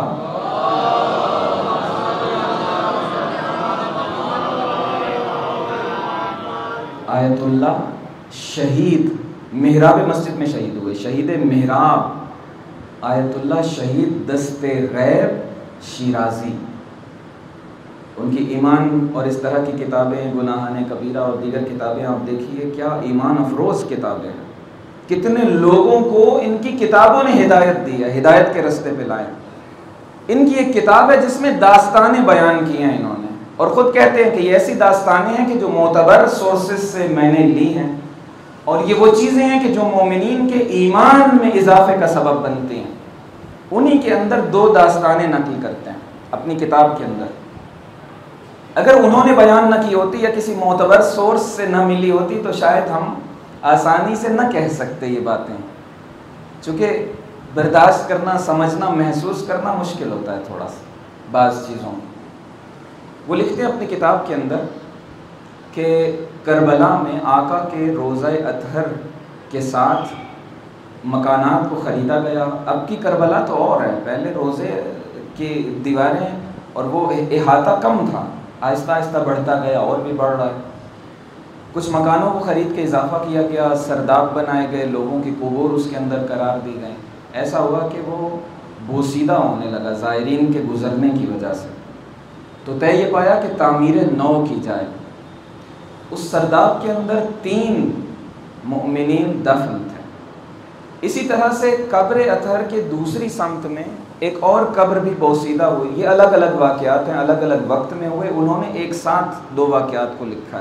آیت اللہ شہید، محراب مسجد میں شہید ہوئے، شہید محراب آیت اللہ شہید دست غیب شیرازی. ان کی ایمان اور اس طرح کی کتابیں، گناہان کبیرہ اور دیگر کتابیں آپ دیکھیے، کیا ایمان افروز کتابیں ہیں. کتنے لوگوں کو ان کی کتابوں نے ہدایت دی ہے، ہدایت کے رستے پہ لائے. ان کی ایک کتاب ہے جس میں داستانیں بیان کی ہیں انہوں نے، اور خود کہتے ہیں کہ یہ ایسی داستانیں ہیں کہ جو معتبر سورسز سے میں نے لی ہیں، اور یہ وہ چیزیں ہیں کہ جو مومنین کے ایمان میں اضافے کا سبب بنتی ہیں. انہی کے اندر دو داستانیں نقل کرتے ہیں اپنی کتاب کے اندر. اگر انہوں نے بیان نہ کی ہوتی یا کسی معتبر سورس سے نہ ملی ہوتی تو شاید ہم آسانی سے نہ کہہ سکتے یہ باتیں، چونکہ برداشت کرنا، سمجھنا، محسوس کرنا مشکل ہوتا ہے تھوڑا سا بعض چیزوں میں. وہ لکھتے ہیں اپنی کتاب کے اندر کہ کربلا میں آقا کے روضہ اطہر کے ساتھ مکانات کو خریدا گیا. اب کی کربلا تو اور ہے، پہلے روضے کی دیواریں اور وہ احاطہ کم تھا، آہستہ آہستہ بڑھتا گیا اور بھی بڑھ رہا ہے. کچھ مکانوں کو خرید کے اضافہ کیا گیا، سرداب بنائے گئے، لوگوں کی قبور اس کے اندر قرار دی گئے. ایسا ہوا کہ وہ بوسیدہ ہونے لگا زائرین کے گزرنے کی وجہ سے. تو طے یہ پایا کہ تعمیر نو کی جائے. اس سرداب کے اندر تین مؤمنین دفن تھے. اسی طرح سے قبر اطہر کے دوسری سمت میں ایک اور قبر بھی بوسیدہ ہوئی. یہ الگ الگ واقعات ہیں، الگ الگ وقت میں ہوئے. انہوں نے ایک ساتھ دو واقعات کو لکھا ہے.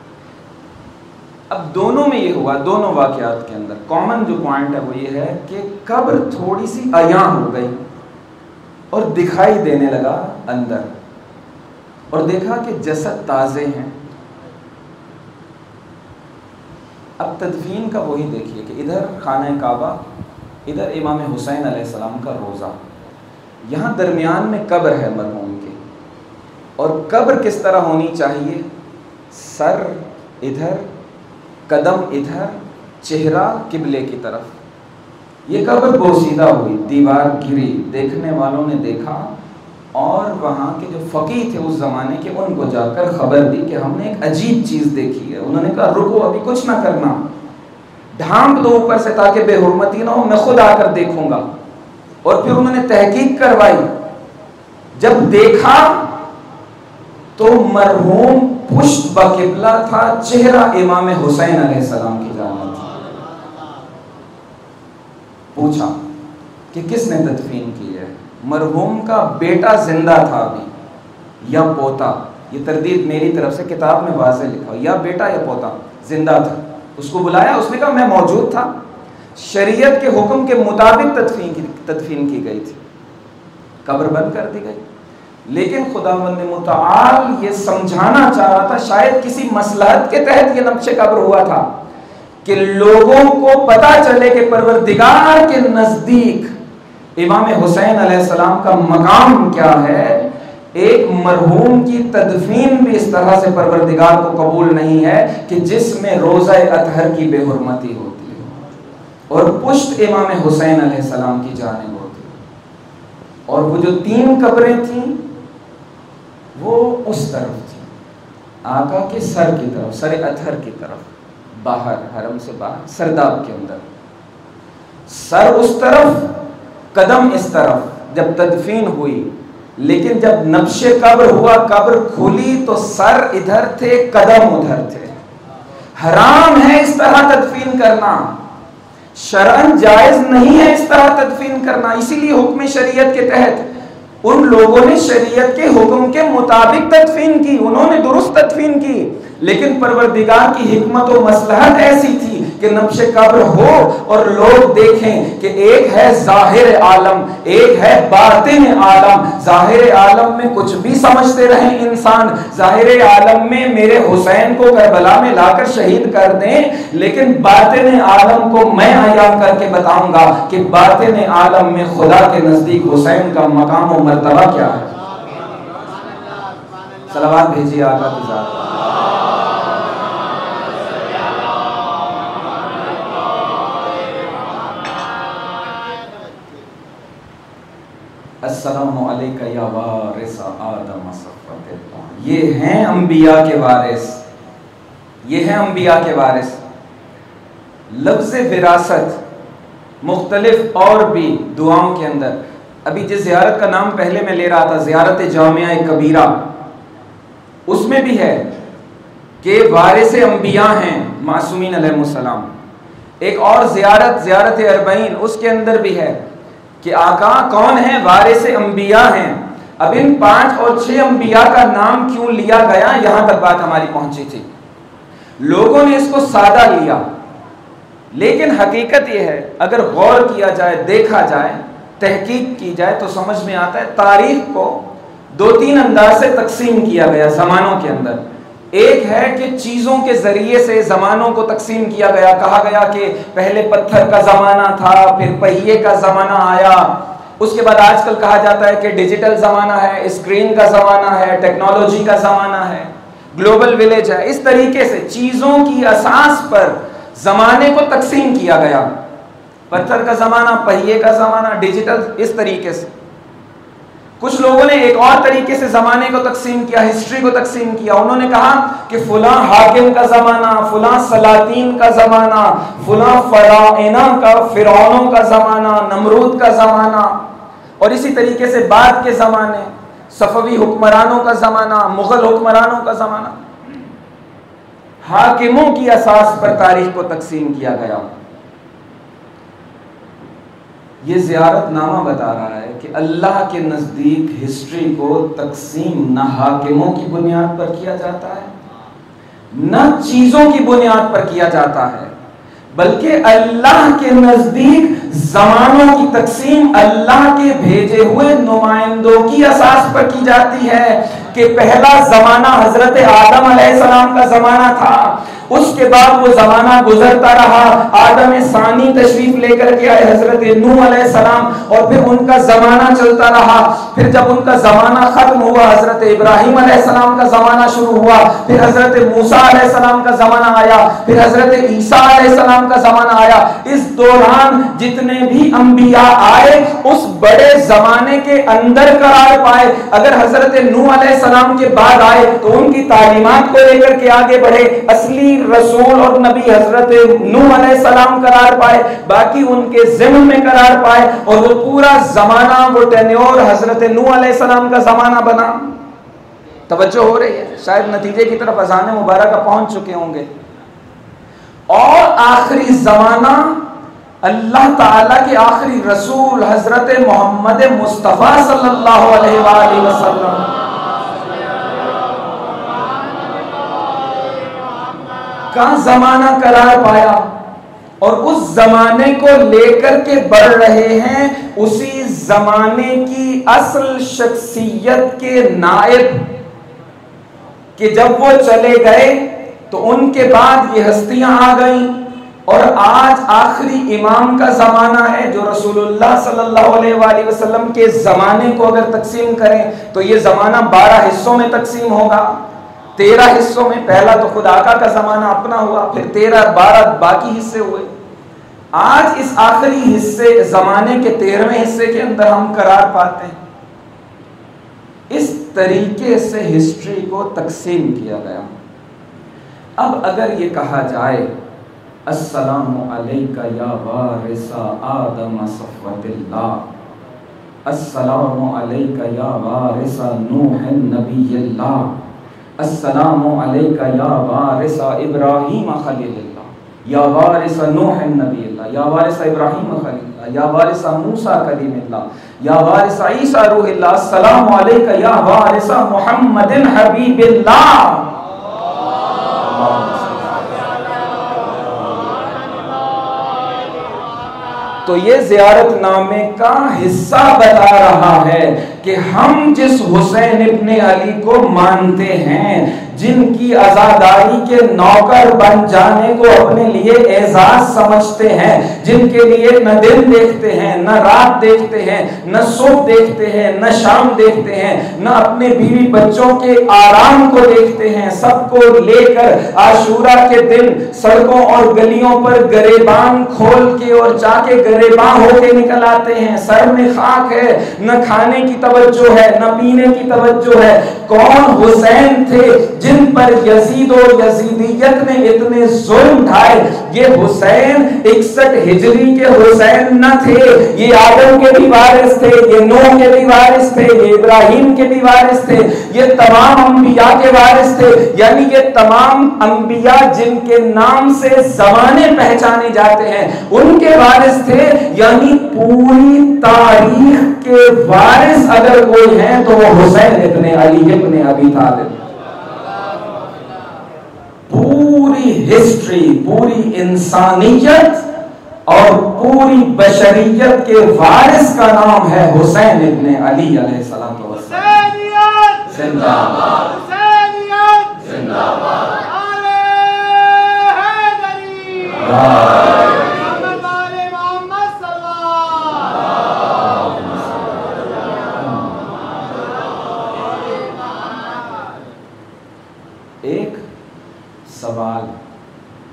اب دونوں میں یہ ہوا، دونوں واقعات کے اندر کامن جو پوائنٹ ہے وہ یہ ہے کہ قبر تھوڑی سی عیاں ہو گئی اور دکھائی دینے لگا اندر، اور دیکھا کہ جسد تازے ہیں. اب تدفین کا وہی دیکھیے کہ ادھر خانہ کعبہ، ادھر امام حسین علیہ السلام کا روضہ، یہاں درمیان میں قبر ہے مرحوم کی. اور قبر کس طرح ہونی چاہیے؟ سر ادھر، قدم ادھر، چہرہ قبلے کی طرف. یہ قبر بوسیدہ ہوئی، دیوار گری، دیکھنے والوں نے دیکھا اور وہاں کے جو فقیہ تھے اس زمانے کے ان کو جا کر خبر دی کہ ہم نے ایک عجیب چیز دیکھی ہے. انہوں نے کہا رکو، ابھی کچھ نہ کرنا، ڈھانپ دو اوپر سے تاکہ بے حرمتی نہ ہو، میں خود آ کر دیکھوں گا. اور پھر انہوں نے تحقیق کروائی. جب دیکھا تو مرحوم پشت بقبلہ تھا، چہرہ امام حسین علیہ السلام کی جانب تھا. پوچھا کہ کس نے تدفین کی ہے؟ مرحوم کا بیٹا زندہ تھا ابھی یا پوتا. یہ تردید میری طرف سے، کتاب میں واضح لکھا یا بیٹا یا پوتا زندہ تھا. اس کو بلایا، اس نے کہا میں موجود تھا. شریعت کے حکم کے مطابق تدفین کی تدفین کی گئی تھی. قبر بند کر دی گئی. لیکن خداوند متعال یہ سمجھانا چاہ رہا تھا، شاید کسی مصلحت کے تحت یہ نقش قبر ہوا تھا کہ لوگوں کو پتا چلے کہ پروردگار کے نزدیک امام حسین علیہ السلام کا مقام کیا ہے. ایک مرحوم کی تدفین بھی اس طرح سے پروردگار کو قبول نہیں ہے کہ جس میں روضہ اطہر کی بے حرمتی ہوتی ہے اور پشت امام حسین علیہ السلام کی جانب ہوتی ہے. اور وہ جو تین قبریں تھیں وہ اس طرف تھی، آقا کے سر کی طرف، سر اطہر کی طرف، باہر حرم سے باہر سرداب کے اندر. سر اس طرف، قدم اس طرف جب تدفین ہوئی. لیکن جب نبش قبر ہوا، قبر کھلی تو سر ادھر تھے، قدم ادھر تھے. حرام ہے اس طرح تدفین کرنا، شرعاً جائز نہیں ہے اس طرح تدفین کرنا. اسی لیے حکم شریعت کے تحت ان لوگوں نے شریعت کے حکم کے مطابق تدفین کی، انہوں نے درست تدفین کی. لیکن پروردگار کی حکمت و مصلحت ایسی تھی کہ نبش قبر ہو اور لوگ دیکھیں کہ ایک ہے ظاہر عالم، ایک ہے باطن عالم. ظاہر عالم میں کچھ بھی سمجھتے رہیں انسان، ظاہر عالم میں میرے حسین کو کربلا میں لا کر شہید کر دیں، لیکن باطن عالم کو میں عیاں کر کے بتاؤں گا کہ باطن عالم میں خدا کے نزدیک حسین کا مقام و مرتبہ کیا ہے. صلوات بھیجیے آقا کی ذات. السلام علیکہ یا وارث آدم صفوت اللہ. یہ ہیں انبیاء کے وارث، یہ ہیں انبیاء کے وارث. لفظ وراثت مختلف اور بھی دعاؤں کے اندر، ابھی جس زیارت کا نام پہلے میں لے رہا تھا زیارت جامعہ کبیرہ، اس میں بھی ہے کہ وارث انبیاء ہیں معصومین علیہ السلام. ایک اور زیارت زیارت اربعین، اس کے اندر بھی ہے کہ آقا کون ہیں؟ وارث انبیاء ہیں. اب ان پانچ اور چھ انبیاء کا نام کیوں لیا گیا، یہاں تک بات ہماری پہنچی تھی. لوگوں نے اس کو سادہ لیا، لیکن حقیقت یہ ہے اگر غور کیا جائے، دیکھا جائے، تحقیق کی جائے تو سمجھ میں آتا ہے تاریخ کو دو تین انداز سے تقسیم کیا گیا زمانوں کے اندر. ایک ہے کہ چیزوں کے ذریعے سے زمانوں کو تقسیم کیا گیا. کہا گیا کہ پہلے پتھر کا زمانہ تھا، پھر پہیے کا زمانہ آیا، اس کے بعد آج کل کہا جاتا ہے کہ ڈیجیٹل زمانہ ہے، اسکرین کا زمانہ ہے، ٹیکنالوجی کا زمانہ ہے. گلوبل ولیج ہے. اس طریقے سے چیزوں کی اساس پر زمانے کو تقسیم کیا گیا. پتھر کا زمانہ، پہیے کا زمانہ، ڈیجیٹل، اس طریقے سے. کچھ لوگوں نے ایک اور طریقے سے زمانے کو تقسیم کیا، ہسٹری کو تقسیم کیا. انہوں نے کہا کہ فلاں حاکم کا زمانہ، فلاں سلاطین کا زمانہ، فلاں فراعنہ کا، فرعونوں کا زمانہ، نمرود کا زمانہ، اور اسی طریقے سے بعد کے زمانے، صفوی حکمرانوں کا زمانہ، مغل حکمرانوں کا زمانہ. حاکموں کی اساس پر تاریخ کو تقسیم کیا گیا. یہ زیارت نامہ بتا رہا ہے کہ اللہ کے نزدیک ہسٹری کو تقسیم نہ حاکموں کی بنیاد پر کیا جاتا ہے، نہ چیزوں کی بنیاد پر کیا جاتا ہے، بلکہ اللہ کے نزدیک زمانوں کی تقسیم اللہ کے بھیجے ہوئے نمائندوں کی اساس پر کی جاتی ہے. کہ پہلا زمانہ حضرت آدم علیہ السلام کا زمانہ تھا، اس کے بعد وہ زمانہ گزرتا رہا، آدم ثانی تشریف لے کر کے آئے حضرت نوح علیہ السلام، اور پھر ان کا زمانہ چلتا رہا. پھر جب ان کا زمانہ ختم ہوا، حضرت ابراہیم علیہ السلام کا زمانہ شروع ہوا. پھر حضرت موسیٰ علیہ السلام کا زمانہ آیا. پھر حضرت عیسیٰ علیہ السلام کا زمانہ آیا. اس دوران جتنے بھی انبیاء آئے اس بڑے زمانے کے اندر قرار پائے. اگر حضرت نوح علیہ السلام کے بعد آئے تو ان کی تعلیمات کو لے کر کے آگے بڑھے، اصلی رسول اور نبی حضرت نوح علیہ السلام قرار پائے، باقی ان کے ضمن میں قرار پائے، اور وہ پورا زمانہ، وہ ٹینیور حضرت نوح علیہ السلام کا زمانہ بنا. توجہ ہو رہی ہے؟ شاید نتیجے کی طرف اذان مبارکہ پہنچ چکے ہوں گے. اور آخری زمانہ اللہ تعالیٰ کے آخری رسول حضرت محمد مصطفیٰ صلی اللہ علیہ وآلہ وسلم کا زمانہ قرار پایا، اور اس زمانے کو لے کر کے بڑھ رہے ہیں. اسی زمانے کی اصل شخصیت کے نائب کہ جب وہ چلے گئے تو ان کے بعد یہ ہستیاں آ گئیں، اور آج آخری امام کا زمانہ ہے جو رسول اللہ صلی اللہ علیہ وآلہ وسلم کے زمانے کو اگر تقسیم کریں تو یہ زمانہ بارہ حصوں میں تقسیم ہوگا. تیرہ حصوں میں، پہلا تو خود آقا کا زمانہ اپنا ہوا، پھر تیرہ بارہ باقی حصے ہوئے. آج اس آخری حصے زمانے کے تیرہویں حصے کے اندر ہم قرار پاتے ہیں. اس طریقے سے ہسٹری کو تقسیم کیا گیا. اب اگر یہ کہا جائے السلام علیکہ یا وارث آدم صفوت اللہ، السلام علیکہ یا وارث نوح نبی اللہ، السلام علیکہ یا وارث ابراہیم خلیل اللہ، یا وارث نوح نبی اللہ، یا وارث ابراہیم خلیل اللہ، یا وارث موسیٰ کلیم اللہ، یا وارث عیسیٰ روح اللہ، السلام علیکہ یا وارث محمد حبیب اللہ. تو یہ زیارت نامے کا حصہ بتا رہا ہے کہ ہم جس حسین ابن علی کو مانتے ہیں، جن کی عزاداری کے نوکر بن جانے کو اپنے لیے اعزاز سمجھتے ہیں، جن کے لیے نہ دن دیکھتے ہیں، نہ رات دیکھتے ہیں، نہ صبح دیکھتے ہیں، نہ شام دیکھتے ہیں، نہ اپنے بیوی بچوں کے آرام کو دیکھتے ہیں، سب کو لے کر عاشورہ کے دن سڑکوں اور گلیوں پر گریبان کھول کے اور جا کے گریباں ہو کے نکل آتے ہیں. سر میں خاک ہے، نہ کھانے کی توجہ ہے، نہ پینے کی توجہ ہے. کون؟ حسین تھے جن پر یزید و یزیدیت نے اتنے ظلم ڈھائے. یہ حسین اکسٹھ ہجری کے حسین نہ تھے، یہ آدم کے بھی وارث تھے، یہ نوح کے بھی وارث تھے، یہ ابراہیم کے بھی وارث تھے، یہ تمام انبیاء کے وارث تھے. یعنی یہ تمام انبیاء جن کے نام سے زمانے پہچانے جاتے ہیں ان کے وارث تھے. یعنی پوری تاریخ کے وارث اگر کوئی ہیں تو وہ حسین ابن علی ابن ابی طالب. پوری ہسٹری، پوری انسانیت اور پوری بشریت کے وارث کا نام ہے حسین ابن علی علیہ السلام. حسینیت زندہ باد، حسینیت زندہ باد، آلے حیدری،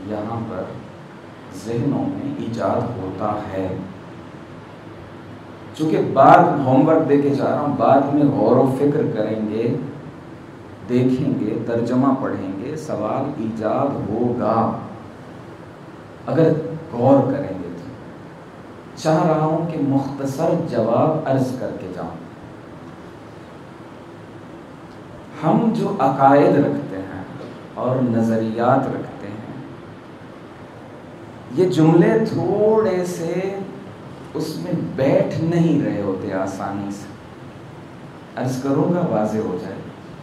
یہاں پر ذہنوں میں ایجاد ہوتا ہے. چونکہ بعد ہوم ورک دے کے جا رہا ہوں، بعد میں غور و فکر کریں گے، دیکھیں گے، ترجمہ پڑھیں گے، سوال ایجاد ہوگا اگر غور کریں گے. تو چاہ رہا ہوں کہ مختصر جواب عرض کر کے جاؤں. ہم جو عقائد رکھتے ہیں اور نظریات رکھتے ہیں، یہ جملے تھوڑے سے اس میں بیٹھ نہیں رہے ہوتے آسانی سے. عرض کروں گا واضح ہو جائے.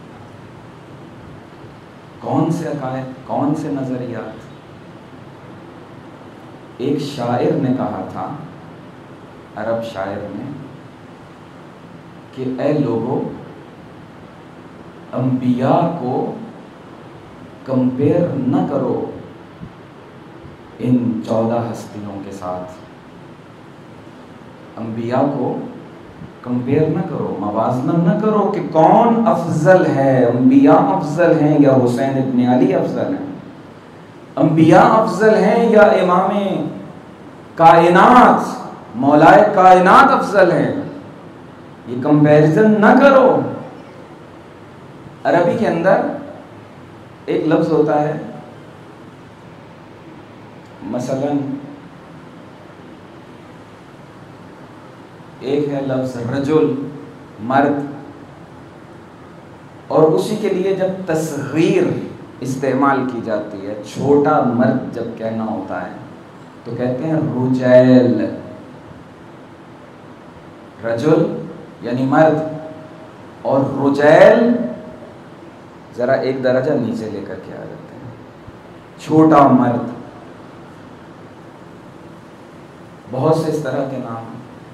کون سے عقائد، کون سے نظریات؟ ایک شاعر نے کہا تھا، عرب شاعر نے، کہ اے لوگو، انبیاء کو کمپیئر نہ کرو ان چودہ ہستیوں کے ساتھ. انبیاء کو کمپیئر نہ کرو، موازنہ نہ کرو کہ کون افضل ہے، انبیاء افضل ہیں یا حسین ابن علی افضل ہیں، انبیاء افضل ہیں یا امام کائنات مولائے کائنات افضل ہیں. یہ کمپیریزن نہ کرو. عربی کے اندر ایک لفظ ہوتا ہے، مثلا ایک ہے لفظ رجل، مرد، اور اسی کے لیے جب تصغیر استعمال کی جاتی ہے، چھوٹا مرد جب کہنا ہوتا ہے تو کہتے ہیں رجیل. رجل یعنی مرد، اور رجیل ذرا ایک درجہ نیچے لے کر کے آ جاتے ہیں، چھوٹا مرد. بہت سے اس طرح کے نام.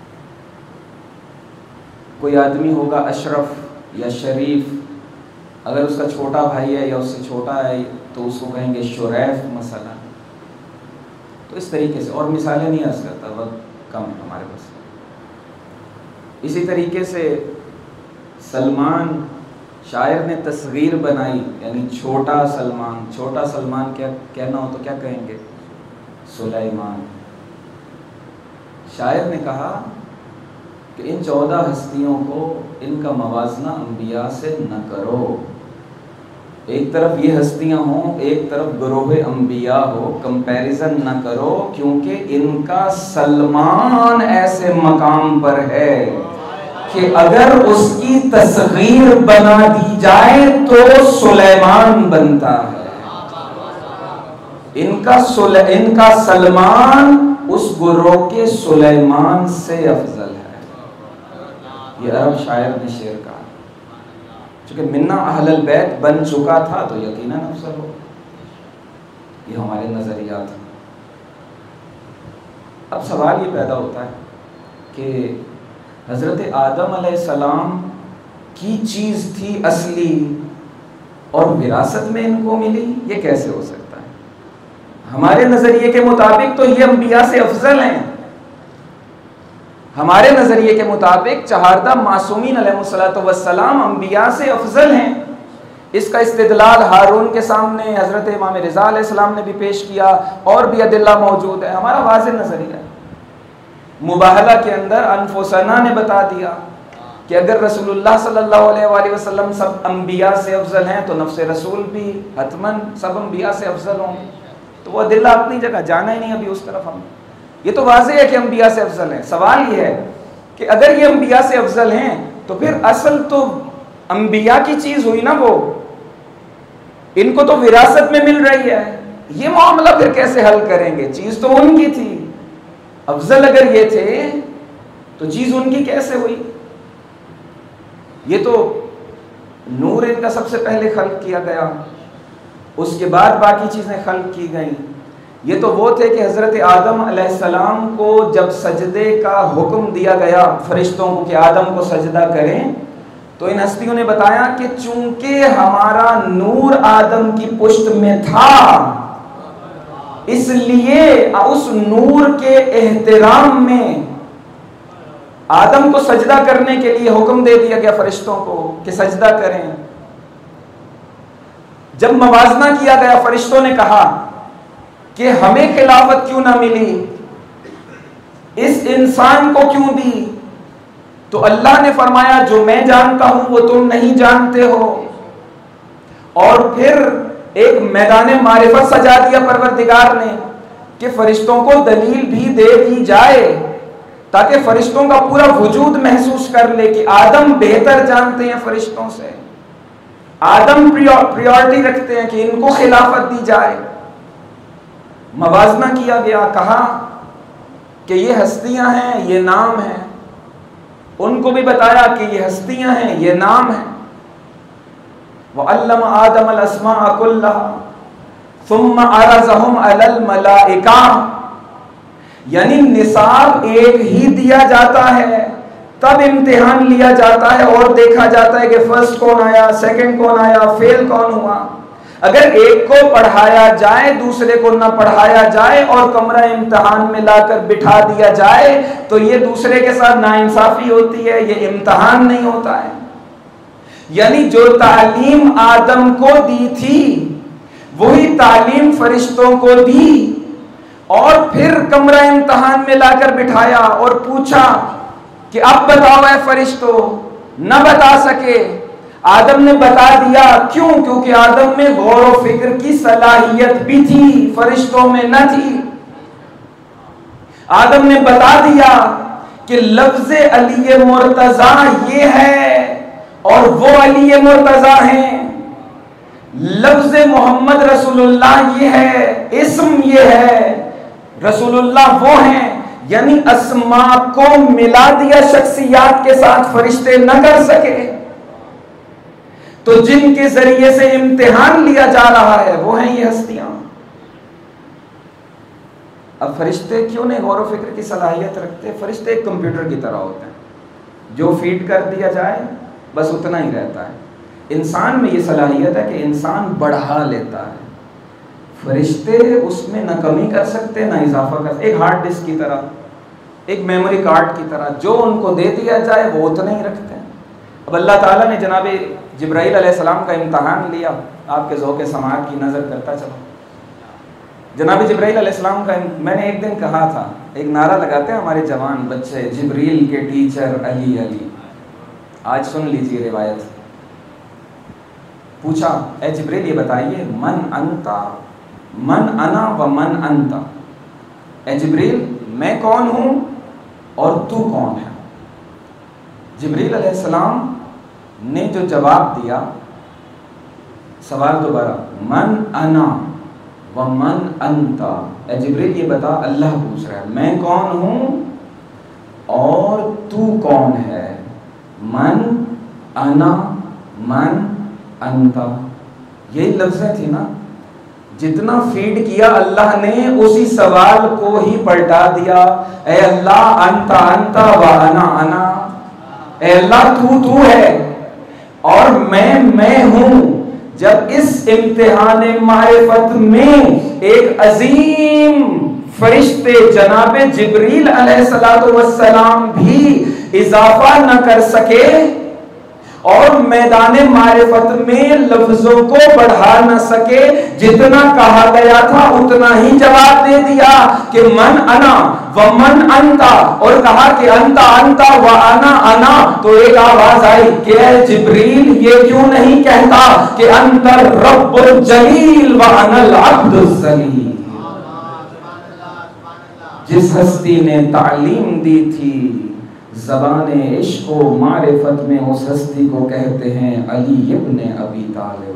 کوئی آدمی ہوگا اشرف یا شریف، اگر اس کا چھوٹا بھائی ہے یا اس سے چھوٹا ہے تو اس کو کہیں گے شریف مثلا. تو اس طریقے سے، اور مثالیں نہیں عرض کرتا، وقت کم ہے ہمارے پاس. اسی طریقے سے سلمان، شاعر نے تصغیر بنائی، یعنی چھوٹا سلمان. چھوٹا سلمان کیا کہنا ہو تو کیا کہیں گے؟ سلیمان. شاعر نے کہا کہ ان چودہ ہستیوں کو، ان کا موازنہ انبیاء سے نہ کرو. ایک طرف یہ ہستیاں ہوں، ایک طرف گروہ انبیاء ہو، کمپیریزن نہ کرو، کیونکہ ان کا سلمان ایسے مقام پر ہے کہ اگر اس کی تصغیر بنا دی جائے تو سلیمان بنتا ہے. ان کا سل... ان کا سلمان اس گروہ کے سلیمان سے افضل ہے. یہ عرب شاعر نے شعر کہا. چونکہ منا اہل البیت بن چکا تھا تو یقیناً افضل ہو. یہ ہمارے نظریات ہیں. اب سوال یہ پیدا ہوتا ہے کہ حضرت آدم علیہ السلام کی چیز تھی اصلی اور وراثت میں ان کو ملی، یہ کیسے ہو سکتا ہے؟ ہمارے نظریے کے مطابق تو یہ انبیاء سے افضل ہیں. ہمارے نظریے کے مطابق چہاردہ معصومین علیہ الصلوۃ والسلام انبیاء سے افضل ہیں. اس کا استدلال ہارون کے سامنے حضرت امام رضا علیہ السلام نے بھی پیش کیا، اور بھی ادلہ موجود ہے. ہمارا واضح نظریہ ہے. مباہلہ کے اندر انفسنا نے بتا دیا کہ اگر رسول اللہ صلی اللہ علیہ وآلہ وسلم سب انبیاء سے افضل ہیں تو نفس رسول بھی حتماً سب انبیاء سے افضل ہوں گے. تو وہ ادلہ اپنی جگہ، جانا ہی نہیں ابھی اس طرف. ہم یہ تو واضح ہے کہ انبیاء سے افضل ہیں. سوال یہ ہے کہ اگر یہ انبیاء سے افضل ہیں تو پھر اصل تو انبیاء کی چیز ہوئی نا، وہ ان کو تو وراثت میں مل رہی ہے. یہ معاملہ پھر کیسے حل کریں گے؟ چیز تو ان کی تھی. افضل اگر یہ تھے تو چیز ان کی کیسے ہوئی؟ یہ تو نور ان کا سب سے پہلے خلق کیا گیا، اس کے بعد باقی چیزیں خلق کی گئیں. یہ تو وہ تھے کہ حضرت آدم علیہ السلام کو جب سجدے کا حکم دیا گیا فرشتوں کو کہ آدم کو سجدہ کریں، تو ان ہستیوں نے بتایا کہ چونکہ ہمارا نور آدم کی پشت میں تھا، اس لیے اس نور کے احترام میں آدم کو سجدہ کرنے کے لیے حکم دے دیا گیا فرشتوں کو کہ سجدہ کریں. جب موازنہ کیا گیا، فرشتوں نے کہا کہ ہمیں خلافت کیوں نہ ملی، اس انسان کو کیوں دی؟ تو اللہ نے فرمایا جو میں جانتا ہوں وہ تم نہیں جانتے ہو، اور پھر ایک میدان معرفت سجا دیا پروردگار نے کہ فرشتوں کو دلیل بھی دے دی جائے تاکہ فرشتوں کا پورا وجود محسوس کر لے کہ آدم بہتر جانتے ہیں فرشتوں سے، آدم پریورٹی رکھتے ہیں کہ ان کو خلافت دی جائے۔ موازنہ کیا گیا، کہا کہ یہ ہستیاں ہیں، یہ نام ہیں، ان کو بھی بتایا کہ یہ ہستیاں ہیں، یہ نام ہیں۔ وَعَلَّمَ آدَمَ الْأَسْمَاءَ كُلَّهَا ثُمَّ عَرَضَهُمْ عَلَى الْمَلَائِكَةِ، یعنی نصاب ایک ہی دیا جاتا ہے، تب امتحان لیا جاتا ہے اور دیکھا جاتا ہے کہ فرسٹ کون آیا، سیکنڈ کون آیا، فیل کون ہوا۔ اگر ایک کو پڑھایا جائے دوسرے کو نہ پڑھایا جائے اور کمرہ امتحان میں لا کر بٹھا دیا جائے تو یہ دوسرے کے ساتھ ناانصافی ہوتی ہے، یہ امتحان نہیں ہوتا ہے۔ یعنی جو تعلیم آدم کو دی تھی وہی تعلیم فرشتوں کو دی، اور پھر کمرہ امتحان میں لا کر بٹھایا اور پوچھا کہ اب بتاؤ اے فرشتوں، نہ بتا سکے۔ آدم نے بتا دیا، کیوں؟ کیونکہ آدم میں غور و فکر کی صلاحیت بھی تھی، فرشتوں میں نہ تھی۔ آدم نے بتا دیا کہ لفظ علی مرتضیٰ یہ ہے اور وہ علی مرتضیٰ ہیں، لفظ محمد رسول اللہ یہ ہے، اسم یہ ہے، رسول اللہ وہ ہیں۔ یعنی اسماء کو ملا دیا شخصیات کے ساتھ، فرشتے نہ کر سکے۔ تو جن کے ذریعے سے امتحان لیا جا رہا ہے وہ ہیں یہ ہستیاں۔ اب فرشتے کیوں نہیں غور و فکر کی صلاحیت رکھتے؟ فرشتے ایک کمپیوٹر کی طرح ہوتے ہیں، جو فیڈ کر دیا جائے بس اتنا ہی رہتا ہے۔ انسان میں یہ صلاحیت ہے کہ انسان بڑھا لیتا ہے، فرشتے اس میں نہ کمی کر سکتے نہ اضافہ کر سکتے، ایک ہارڈ ڈسک کی طرح، ایک میموری کارڈ کی طرح، جو ان کو دے دیا جائے وہ اتنا ہی رکھتے ہیں۔ اب اللہ تعالیٰ نے جناب جبرائیل علیہ السلام کا امتحان لیا، آپ کے ذوق سماعت کی نظر کرتا چلو۔ جناب جبرائیل علیہ السلام کا میں نے ایک دن کہا تھا، ایک نعرہ لگاتے ہیں ہمارے جوان بچے، جبریل کے ٹیچر علی علی۔ آج سن لیجیے روایت۔ پوچھا اے جبریل یہ بتائیے من انتا، من انا و من انتا، اے جبریل میں کون ہوں اور تو کون ہے؟ جبریل علیہ السلام نے جو جواب دیا، سوال دوبارہ، من انا و من انتا، اے جبریل یہ بتا، اللہ پوچھ رہا ہے میں کون ہوں اور تو کون ہے؟ من انا من انتا، یہی لفظیں تھی نا، جتنا فیڈ کیا اللہ نے اسی سوال کو ہی پلٹا دیا۔ اے اللہ انتا انتا و انا انا، اے اللہ تو تو ہے اور میں میں ہوں۔ جب اس امتحان معرفت میں ایک عظیم فرشتے جناب جبریل علیہ السلام بھی اضافہ نہ کر سکے اور میدان معرفت میں لفظوں کو بڑھا نہ سکے، جتنا کہا گیا تھا اتنا ہی جواب دے دیا کہ من انا و من انتا، اور کہا کہ انتا انتا و انا انا، تو ایک آواز آئی کہ اے جبریل یہ کیوں نہیں کہتا کہ انت الرب الجلیل و انا العبد الذلیل۔ جس ہستی نے تعلیم دی تھی زبان عشق و معرفت میں، اس ہستی کو کہتے ہیں علی ابن ابی طالب۔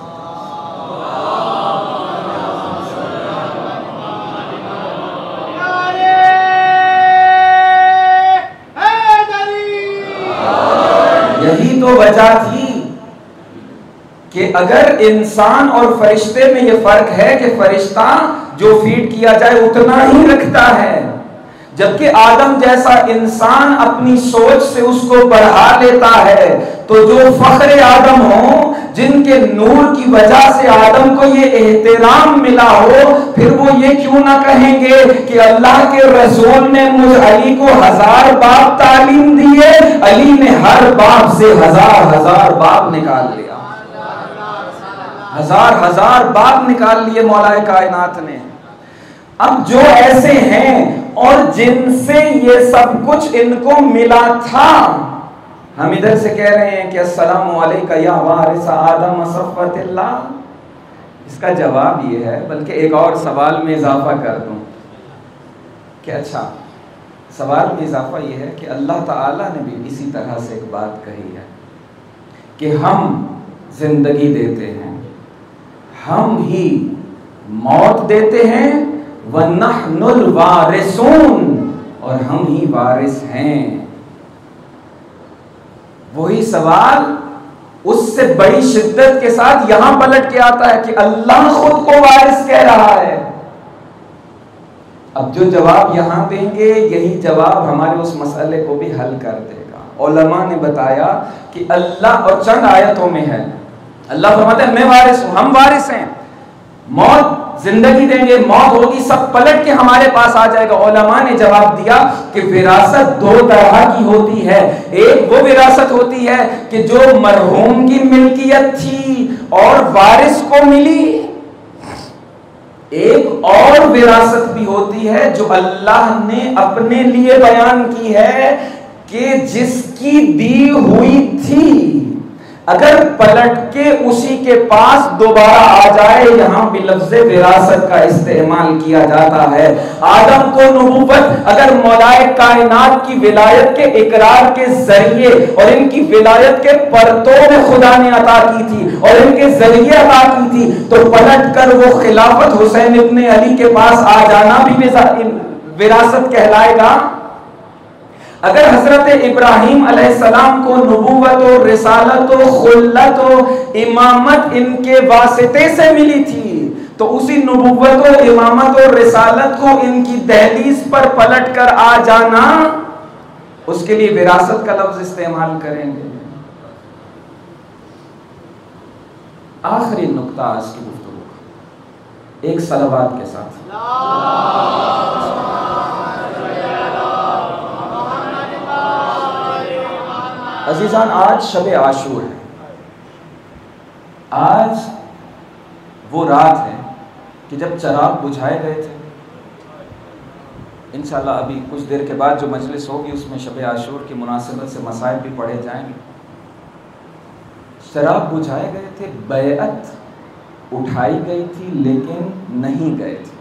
یہی تو وجہ تھی کہ اگر انسان اور فرشتے میں یہ فرق ہے کہ فرشتہ جو فیڈ کیا جائے اتنا ہی رکھتا ہے، جبکہ آدم جیسا انسان اپنی سوچ سے اس کو بڑھا لیتا ہے۔ تو جو فخر آدم ہوں، جن کے نور کی وجہ سے آدم کو یہ احترام ملا ہو، پھر وہ یہ کیوں نہ کہیں گے کہ اللہ کے رسول نے مجھ علی کو ہزار باب تعلیم دیے، علی نے ہر باب سے ہزار ہزار باب نکال لیا، ہزار ہزار باب نکال لیے مولا کائنات نے۔ اب جو ایسے ہیں اور جن سے یہ سب کچھ ان کو ملا تھا، ہم ادھر سے کہہ رہے ہیں کہ السلام علیکہ یا وارث آدم صفوت اللہ، اس کا جواب یہ ہے، بلکہ ایک اور سوال میں اضافہ کر دوں کہ اچھا سوال میں اضافہ یہ ہے کہ اللہ تعالیٰ نے بھی اسی طرح سے ایک بات کہی ہے کہ ہم زندگی دیتے ہیں، ہم ہی موت دیتے ہیں، وَنَحْنُ الْوَارِثُونَ، اور ہم ہی وارث ہیں۔ وہی سوال اس سے بڑی شدت کے ساتھ یہاں پلٹ کے آتا ہے کہ اللہ خود کو وارث کہہ رہا ہے۔ اب جو جواب یہاں دیں گے یہی جواب ہمارے اس مسئلے کو بھی حل کر دے گا۔ علماء نے بتایا کہ اللہ، اور چند آیتوں میں ہے، اللہ فرماتا ہے میں وارث ہوں، ہم وارث ہیں، موت زندگی دیں گے، موت ہوگی، سب پلٹ کے ہمارے پاس آ جائے گا۔ علماء نے جواب دیا کہ وراثت دو طرح کی ہوتی ہے، ایک وہ وراثت ہوتی ہے کہ جو مرحوم کی ملکیت تھی اور وارث کو ملی، ایک اور وراثت بھی ہوتی ہے جو اللہ نے اپنے لیے بیان کی ہے کہ جس کی دی ہوئی تھی اگر پلٹ کے اسی کے پاس دوبارہ آ جائے، یہاں بھی لفظ وراثت کا استعمال کیا جاتا ہے۔ آدم کو نبوت اگر مولائے کائنات کی ولایت کے اقرار کے ذریعے اور ان کی ولایت کے پرتوں میں خدا نے عطا کی تھی اور ان کے ذریعے عطا کی تھی، تو پلٹ کر وہ خلافت حسین ابن علی کے پاس آ جانا بھی وراثت کہلائے گا۔ اگر حضرت ابراہیم علیہ السلام کو نبوت و رسالت و خلت و امامت ان کے واسطے سے ملی تھی، تو اسی نبوت و امامت و رسالت کو ان کی دہلیز پر پلٹ کر آ جانا، اس کے لیے وراثت کا لفظ استعمال کریں گے۔ آخری نقطہ آج کی گفتگو کا ایک صلوات کے ساتھ۔ عزیزان، آج شب عاشور ہے، آج وہ رات ہے کہ جب چراغ بجھائے گئے تھے۔ انشاءاللہ ابھی کچھ دیر کے بعد جو مجلس ہوگی اس میں شب عاشور کی مناسبت سے مسائل بھی پڑھے جائیں گے۔ چراغ بجھائے گئے تھے، بیعت اٹھائی گئی تھی لیکن نہیں گئے تھے،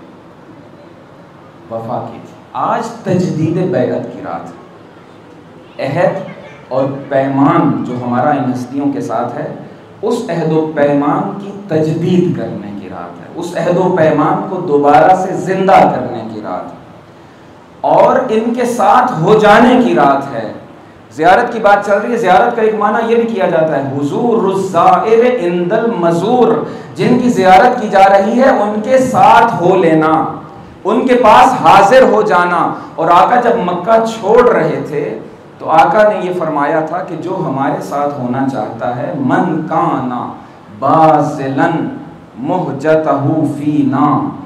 وفا کی تھی۔ آج تجدید بیعت کی رات ہے، عہد اور پیمان جو ہمارا ان ہستیوں کے ساتھ ہے، اس عہد و پیمان کی تجدید کرنے کی رات ہے، اس عہد و پیمان کو دوبارہ سے زندہ کرنے کی رات ہے اور ان کے ساتھ ہو جانے کی رات ہے۔ زیارت کی بات چل رہی ہے، زیارت کا ایک معنی یہ بھی کیا جاتا ہے حضور الزائر عند المزور، جن کی زیارت کی جا رہی ہے ان کے ساتھ ہو لینا، ان کے پاس حاضر ہو جانا۔ اور آقا جب مکہ چھوڑ رہے تھے تو آقا نے یہ فرمایا تھا کہ جو ہمارے ساتھ ہونا چاہتا ہے، من کانا بازلن مہجتہ فینا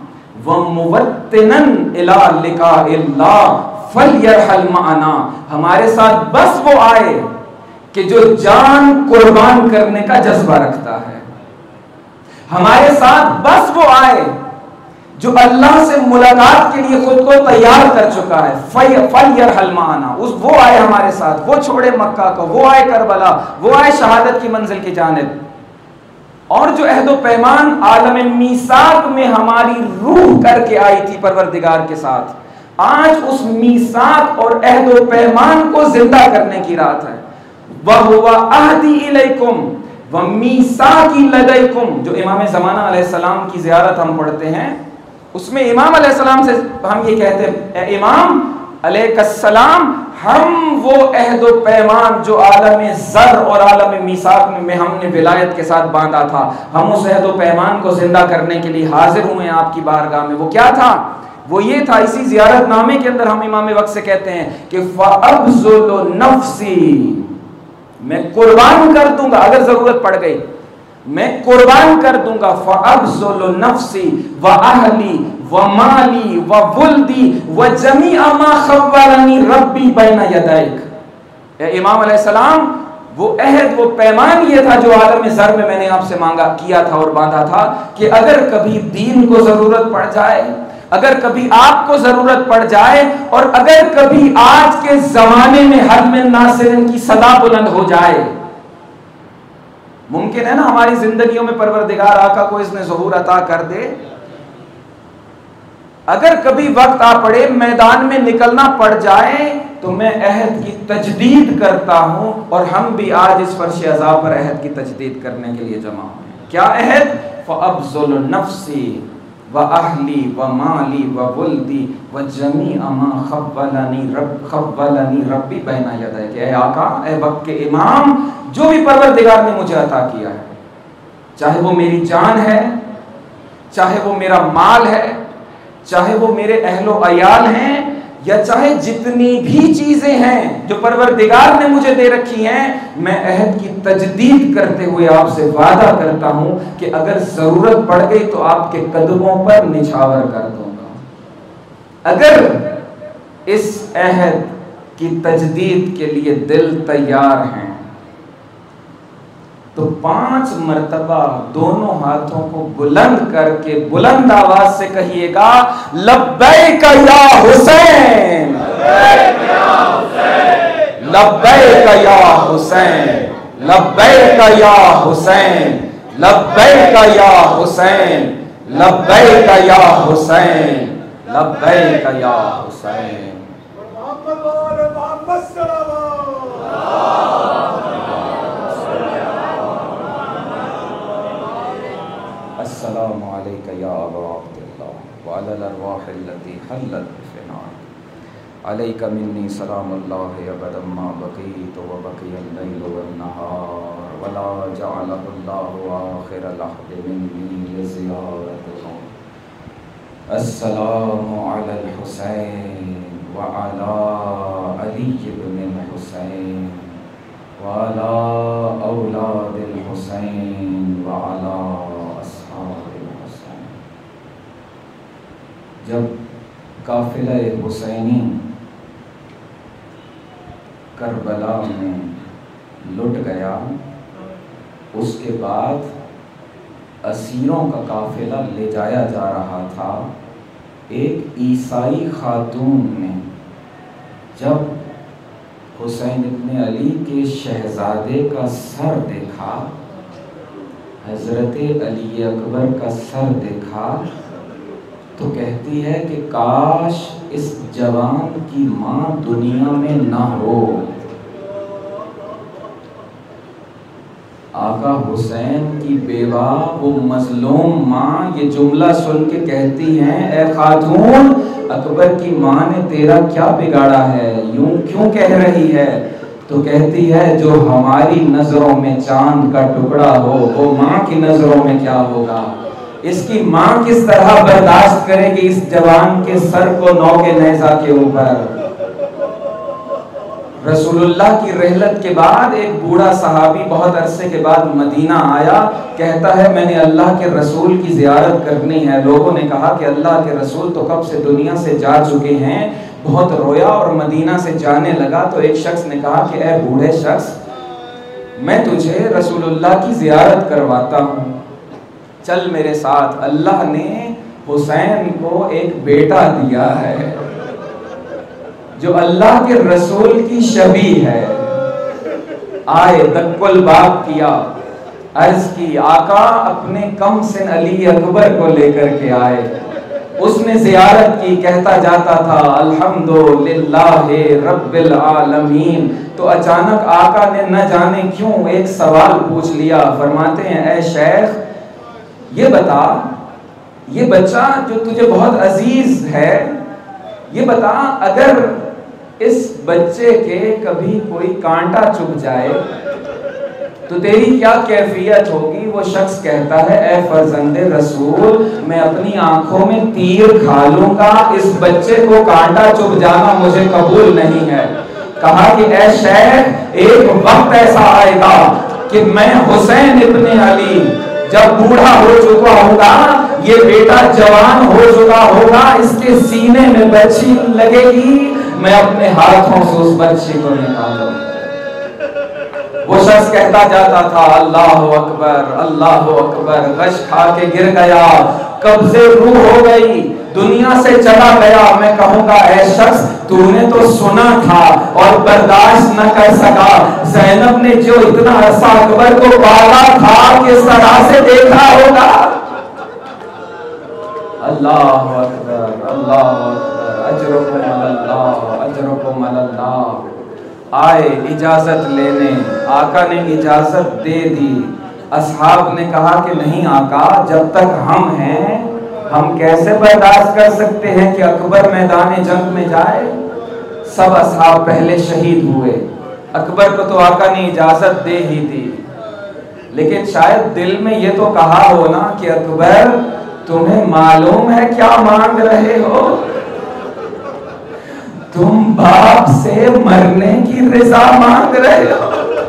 وموطنن الی لقاء اللہ فلیرحل معنا، ہمارے ساتھ بس وہ آئے کہ جو جان قربان کرنے کا جذبہ رکھتا ہے، ہمارے ساتھ بس وہ آئے جو اللہ سے ملاقات کے لیے خود کو تیار کر چکا ہے، فلیرحل معنا، اس وہ آئے ہمارے ساتھ، وہ چھوڑے مکہ کو، وہ آئے کربلا، وہ آئے شہادت کی منزل کی جانب۔ اور جو عہد و پیمان عالم میثاق میں ہماری روح کر کے آئی تھی پروردگار کے ساتھ، آج اس میثاق اور عہد و پیمان کو زندہ کرنے کی رات ہے۔ وَهُوَ أَهْدِي إِلَيْكُمْ وَمِيثَاقِي لَدَيْكُمْ، جو امام زمانہ علیہ السلام کی زیارت ہم پڑھتے ہیں، اس میں امام علیہ السلام سے ہم یہ کہتے ہیں، اے امام علیہ السلام، ہم وہ عہد و پیمان جو عالم ذر اور عالم میثاق میں ہم نے ولایت کے ساتھ باندھا تھا، ہم اس عہد و پیمان کو زندہ کرنے کے لیے حاضر ہوئے ہیں آپ کی بارگاہ میں۔ وہ کیا تھا؟ وہ یہ تھا، اسی زیارت نامے کے اندر ہم امام وقت سے کہتے ہیں کہ فَأَبْذُلُ نَفْسِي، میں قربان کر دوں گا اگر ضرورت پڑ گئی، میں قربان کر دوں گا، فَأَبْذُلُ نَفْسِي وَأَهْلِي وَمَالِي وَوُلْدِي وَجَمِيعَ مَا خَوَّرَنِي رَبِّي بَيْنَ يَدَيْكَ۔ اے امام علیہ السلام، وہ عہد، وہ پیمان یہ تھا جو عالم ذر میں میں نے آپ سے مانگا، کیا تھا اور باندھا تھا کہ اگر کبھی دین کو ضرورت پڑ جائے، اگر کبھی آپ کو ضرورت پڑ جائے اور اگر کبھی آج کے زمانے میں حل من ناصرین کی صدا بلند ہو جائے، ممکن ہے نا ہماری زندگیوں میں پروردگار آقا کو اس نے ظہور عطا کر دے، اگر کبھی وقت آ پڑے میدان میں نکلنا پڑ جائے تو میں عہد کی تجدید کرتا ہوں، اور ہم بھی آج اس فرش عذاب پر عہد کی تجدید کرنے کے لیے جمع ہوئے۔ کیا عہد؟ فَأَبْذُلُ نَفْسِي وَأَهْلِي وَمَالِي وَوَلْدِي وَجَمِيعَ مَا خَوَّلَنِي رَبِّ خَوَّلَنِي رَبِّي بَيْنَ يَدَيْكَ، کہ اے آقا، اے وقت کے امام، جو بھی پروردگار نے مجھے عطا کیا ہے، چاہے وہ میری جان ہے، چاہے وہ میرا مال ہے، چاہے وہ میرے اہل و عیال ہیں، یا چاہے جتنی بھی چیزیں ہیں جو پروردگار نے مجھے دے رکھی ہیں، میں عہد کی تجدید کرتے ہوئے آپ سے وعدہ کرتا ہوں کہ اگر ضرورت پڑ گئی تو آپ کے قدموں پر نچھاور کر دوں گا۔ اگر اس عہد کی تجدید کے لیے دل تیار ہیں تو پانچ مرتبہ دونوں ہاتھوں کو بلند کر کے بلند آواز سے کہیے گا، لبیک یا حسین، لبیک یا حسین، لبیک یا حسین، لبیک یا حسین، لبیک یا حسین، لبیک یا حسین۔ السلام علیک یا ابا عبداللہ وعلی الارواح التي حلت بفنائک، علیک منی سلام اللہ ابدا ما بقیت وبقی اللیل والنہار ولا جعلہ اللہ آخر لحظ منی لزیارتکم۔ السلام علی الحسین وعلی علی بن الحسین وعلی اولاد الحسین وعلی جب قافلہ حسینی کربلا میں لٹ گیا، اس کے بعد اسیروں کا قافلہ لے جایا جا رہا تھا، ایک عیسائی خاتون نے جب حسین ابن علی کے شہزادے کا سر دیکھا، حضرت علی اکبر کا سر دیکھا، تو کہتی ہے کہ کاش اس جوان کی ماں دنیا میں نہ ہو۔ آقا حسین کی بیوہ وہ مظلوم ماں یہ جملہ سن کے کہتی ہیں، اے خاتون، اکبر کی ماں نے تیرا کیا بگاڑا ہے، یوں کیوں کہہ رہی ہے؟ تو کہتی ہے جو ہماری نظروں میں چاند کا ٹکڑا ہو وہ ماں کی نظروں میں کیا ہوگا۔ اس کی ماں کس طرح برداشت کرے گی اس جوان کے سر کو نو کے نیزہ کے اوپر۔ رسول اللہ کی رحلت کے بعد ایک بوڑھا صحابی بہت عرصے کے بعد مدینہ آیا، کہتا ہے میں نے اللہ کے رسول کی زیارت کرنی ہے۔ لوگوں نے کہا کہ اللہ کے رسول تو کب سے دنیا سے جا چکے ہیں، بہت رویا اور مدینہ سے جانے لگا۔ تو ایک شخص نے کہا کہ اے بوڑھے شخص، میں تجھے رسول اللہ کی زیارت کرواتا ہوں، چل میرے ساتھ۔ اللہ نے حسین کو ایک بیٹا دیا ہے جو اللہ کے رسول کی شبیہ ہے۔ آئے دق الباب کیا، عرض کی آقا اپنے کم سن علی اکبر کو لے کر کے آئے۔ اس نے زیارت کی، کہتا جاتا تھا الحمدللہ رب العالمین۔ تو اچانک آقا نے نہ جانے کیوں ایک سوال پوچھ لیا، فرماتے ہیں اے شیخ یہ بتا، یہ بچہ جو تجھے بہت عزیز ہے، یہ بتا اگر اس بچے کے کبھی کوئی کانٹا چبھ جائے تو تیری کیا کیفیت ہوگی؟ وہ شخص کہتا ہے اے فرزند رسول، میں اپنی آنکھوں میں تیر کھا لوں گا، اس بچے کو کانٹا چبھ جانا مجھے قبول نہیں ہے۔ کہا کہ اے شیخ ایک وقت ایسا آئے گا کہ میں حسین ابن علی جب بوڑھا ہو چکا ہوگا، یہ بیٹا جوان ہو چکا ہوگا، اس کے سینے میں بچی لگے گی، میں اپنے ہاتھوں سے اس بچی کو نکالوں۔ وہ شخص کہتا جاتا تھا اللہ اکبر اللہ اکبر، غش کھا کے گر گیا، قبضے روح ہو گئی، دنیا سے چلا گیا۔ میں کہوں گا اے شخص تو نے تو سنا تھا اور برداشت نہ کر سکا۔ زینب نے جو اتنا عرصہ اکبر کو پالا تھا کس طرح سے دیکھا ہوگا۔ اللہ اکبر اللہ اکبر، اجرکم اللہ اجرکم اللہ۔ آئے اجازت لینے، آقا نے اجازت دے دی۔ اصحاب نے کہا کہ نہیں آقا، جب تک ہم ہیں ہم کیسے برداشت کر سکتے ہیں کہ اکبر میدان جنگ میں جائے۔ سب اصحاب پہلے شہید ہوئے، اکبر کو تو آقا نے اجازت دے ہی دی، لیکن شاید دل میں یہ تو کہا ہو نا کہ اکبر تمہیں معلوم ہے کیا مانگ رہے ہو؟ تم باپ سے مرنے کی رضا مانگ رہے ہو۔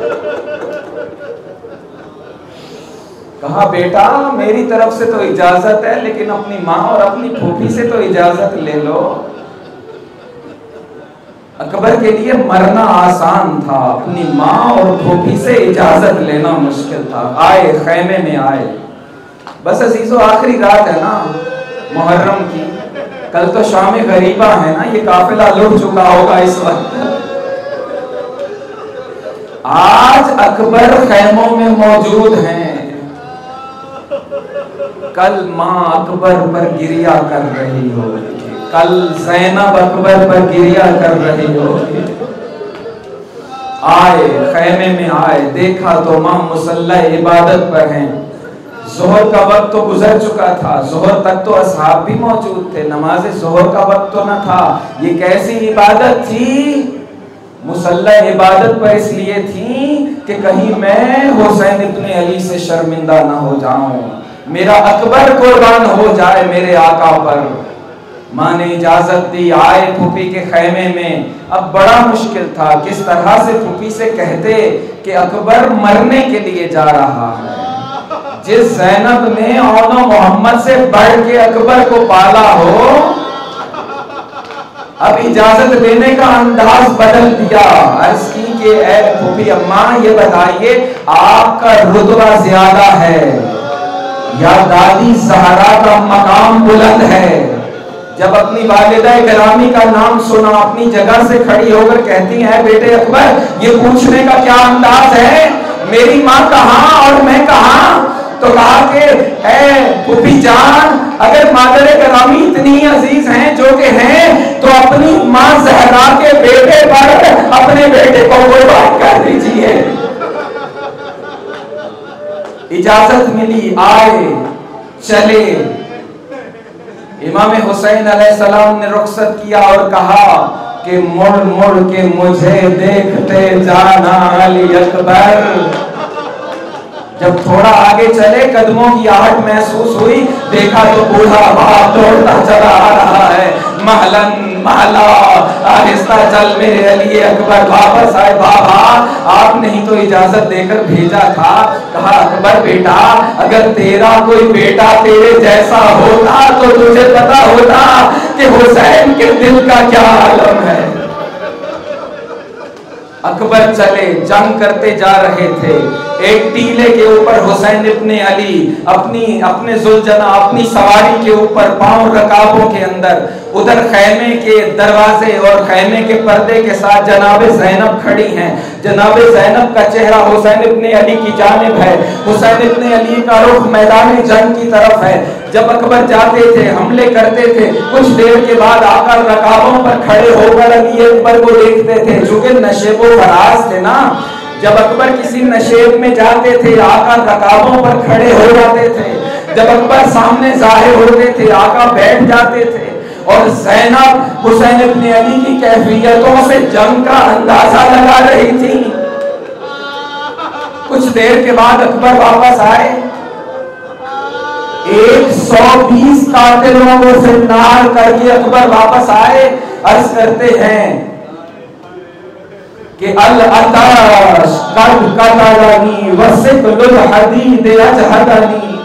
کہا بیٹا میری طرف سے تو اجازت ہے، لیکن اپنی ماں اور اپنی پھوپھی سے تو اجازت لے لو۔ اکبر کے لیے مرنا آسان تھا، اپنی ماں اور پھوپھی سے اجازت لینا مشکل تھا۔ آئے خیمے میں آئے، بس عزیزو آخری رات ہے نا محرم کی، کل تو شام غریبہ ہے نا، یہ قافلہ لٹ چکا ہوگا اس وقت۔ آج اکبر خیموں میں موجود ہیں، کل ماں اکبر پر گریا کر رہی ہوگی، کل زینب اکبر پر گریا کر رہی ہوگی۔ آئے خیمے میں آئے، دیکھا تو ماں مصلی عبادت پر ہیں۔ ظہر کا وقت تو گزر چکا تھا، ظہر تک تو اصحاب بھی موجود تھے، نماز ظہر کا وقت تو نہ تھا۔ یہ کیسی عبادت تھی؟ مصلی عبادت پر اس لیے تھی کہ کہیں میں حسین ابن علی سے شرمندہ نہ ہو جاؤں، میرا اکبر قربان ہو جائے میرے آقا پر۔ ماں نے اجازت دی، آئے پھوپھی کے خیمے میں۔ اب بڑا مشکل تھا، کس طرح سے پھوپھی سے کہتے کہ اکبر مرنے کے لیے جا رہا ہے۔ جس زینب نے اون محمد سے بڑھ کے اکبر کو پالا ہو، اب اجازت دینے کا انداز بدل دیا۔ عرض کی کہ اے پھوپھی اماں یہ بتائیے آپ کا رتبہ زیادہ ہے یا دادی زہرا کا مقام بلند ہے؟ جب اپنی والدہ گرامی کا نام سنا، اپنی جگہ سے کھڑی ہو کر کہتی ہیں بیٹے اکبر یہ پوچھنے کا کیا انداز ہے، میری ماں کہاں اور میں کہاں؟ تو کہا کہ اے پھوپھی جان، اگر مادر گرامی اتنی عزیز ہیں جو کہ ہیں تو اپنی ماں زہرا کے بیٹے پر اپنے بیٹے کو قربان کر دیجئے۔ اجازت ملی، آئے چلے۔ امام حسین علیہ السلام نے رخصت کیا اور کہا کہ مڑ مڑ کے مجھے دیکھتے جانا علی اکبر۔ جب تھوڑا آگے چلے قدموں کی آہٹ محسوس ہوئی، دیکھا تو بوڑھا باپ دوڑتا چلا آ رہا ہے، محلن محلہ آہستہ چل میرے علی اکبر واپس آئے۔ بابا آپ نے ہی تو اجازت دے کر بھیجا تھا، کہا اکبر بیٹا اگر تیرا کوئی بیٹا تیرے جیسا ہوتا تو تجھے پتا ہوتا کہ حسین کے دل کا کیا عالم ہے۔ اکبر چلے، جنگ کرتے جا رہے تھے، ایک ٹیلے کے اوپر حسین ابن علی اپنی اپنے ذوالجناح اپنی سواری کے اوپر پاؤں رکابوں کے اندر، ادھر خیمے کے دروازے اور خیمے کے پردے کے ساتھ جناب زینب کھڑی ہیں۔ جناب زینب کا چہرہ حسین ابن علی کی جانب ہے، حسین ابن علی کا رخ میدان جنگ کی طرف ہے۔ جب اکبر جاتے تھے، حملے کرتے تھے، کچھ دیر کے بعد آ کر رکابوں پر کھڑے ہو کر علی اکبر کو دیکھتے تھے، چونکہ نشیب و فراز تھے نا۔ جب اکبر کسی نشیب میں جاتے تھے آقا رکابوں پر کھڑے ہو جاتے تھے، جب اکبر سامنے ظاہر ہوتے تھے آقا بیٹھ جاتے تھے، اور زینب حسین ابن علی کی کیفیتوں سے جنگ کا اندازہ لگا رہی تھی۔ کچھ دیر کے بعد اکبر واپس آئے، ایک سو بیس قاتلوں کو زندار کر کے اکبر واپس آئے، عرض کرتے ہیں کہ العطاش قد قتلنی وثقل الحدید اجہدنی۔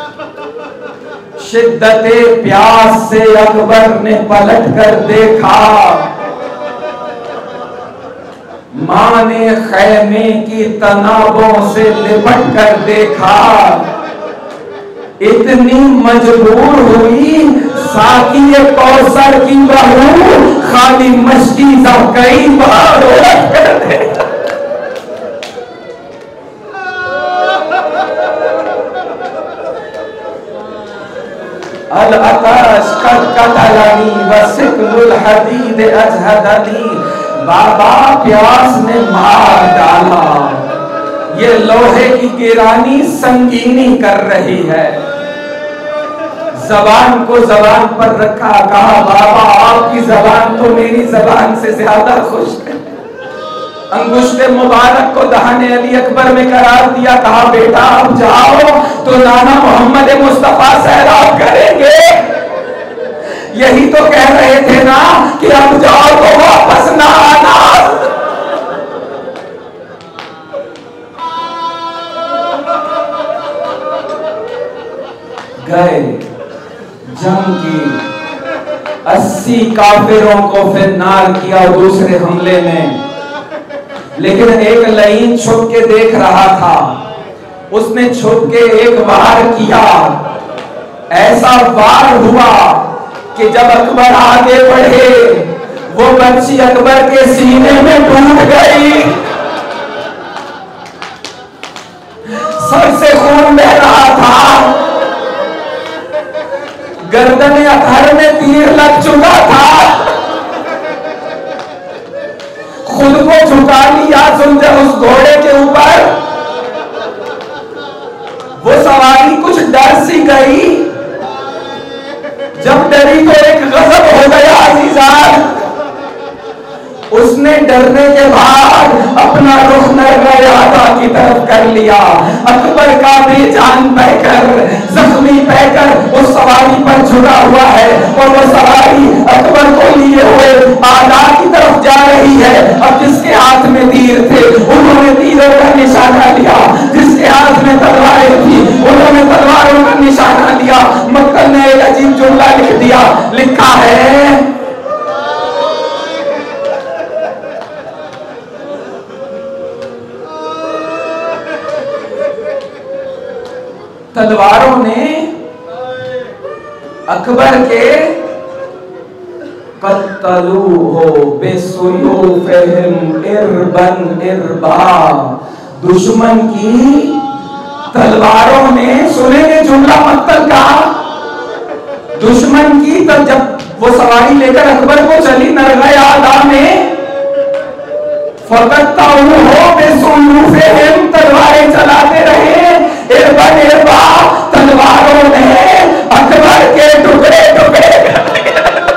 شدت پیاس سے اکبر نے پلٹ کر دیکھا، ماں نے خیمے کی تنابوں سے لپٹ کر دیکھا، اتنی مجبور ہوئی ساقی کوثر کی بہو خالی مشکیزہ کئی بار الٹ کر دے۔ العطش قد قتلنی وسقم الحدید اجہدنی، بابا پیاس نے مار ڈالا، یہ لوہے کی گرانی سنگینی کر رہی ہے۔ زبان کو زبان پر رکھا، کہا بابا آپ کی زبان تو میری زبان سے زیادہ خوش ہے۔ انگشت مبارک کو دہن علی اکبر میں قرار دیا، کہا بیٹا اب جاؤ تو نانا محمد مصطفیٰ سیراب کریں گے۔ یہی تو کہہ رہے تھے نا کہ اب جاؤ تو واپس نہ آنا۔ گئے جنگ کی، اسی کافروں کو فنار کیا دوسرے حملے میں، لیکن ایک لعین چھپ کے دیکھ رہا تھا، اس نے چھپ کے ایک وار کیا، ایسا وار ہوا کہ جب اکبر آگے بڑھے وہ بچی اکبر کے سینے میں ٹوٹ گئی، سر سے خون بہ رہا تھا، گردن اطہر میں تیر لگ چکا تھا، خود کو جھکا لیا سنجے اس گھوڑے کے اوپر، وہ سواری کچھ ڈر سی گئی، جب ڈری تو ایک غضب ہو گیا عزیزان، اس نے ڈرنے کے بعد اپنا رخ نرگیادہ کی طرف کر لیا، اکبر کا بے جان بہ کر زخمی بہ کر اس سواری پر جھکا ہوا ہے، اور وہ سواری اکبر کو لیے ہوئے آدھا کی طرف جا رہی ہے۔ اب جس کے ہاتھ میں تیر تھے انہوں نے تیروں کا نشانہ لیا، جس کے ہاتھ میں تلواریں تھی انہوں نے تلواروں کا نشانہ لیا۔ مکل نے ایک عجیب جملہ لکھ دیا، لکھا ہے تلواروں نے اکبر کے قتلوہ بسیوفہم اربن اربا، دشمن کی تلواروں نے، سنیں گے جملہ مقتل کا، دشمن کی، تب جب وہ سواری لے کر اکبر کو چلی نرگیادہ میں، فقطعوہ بسیوفہم، تلواریں چلاتے رہے، اربن اربا، تلواروں نے اکبر کے ٹکڑے ٹکڑے کر دیے۔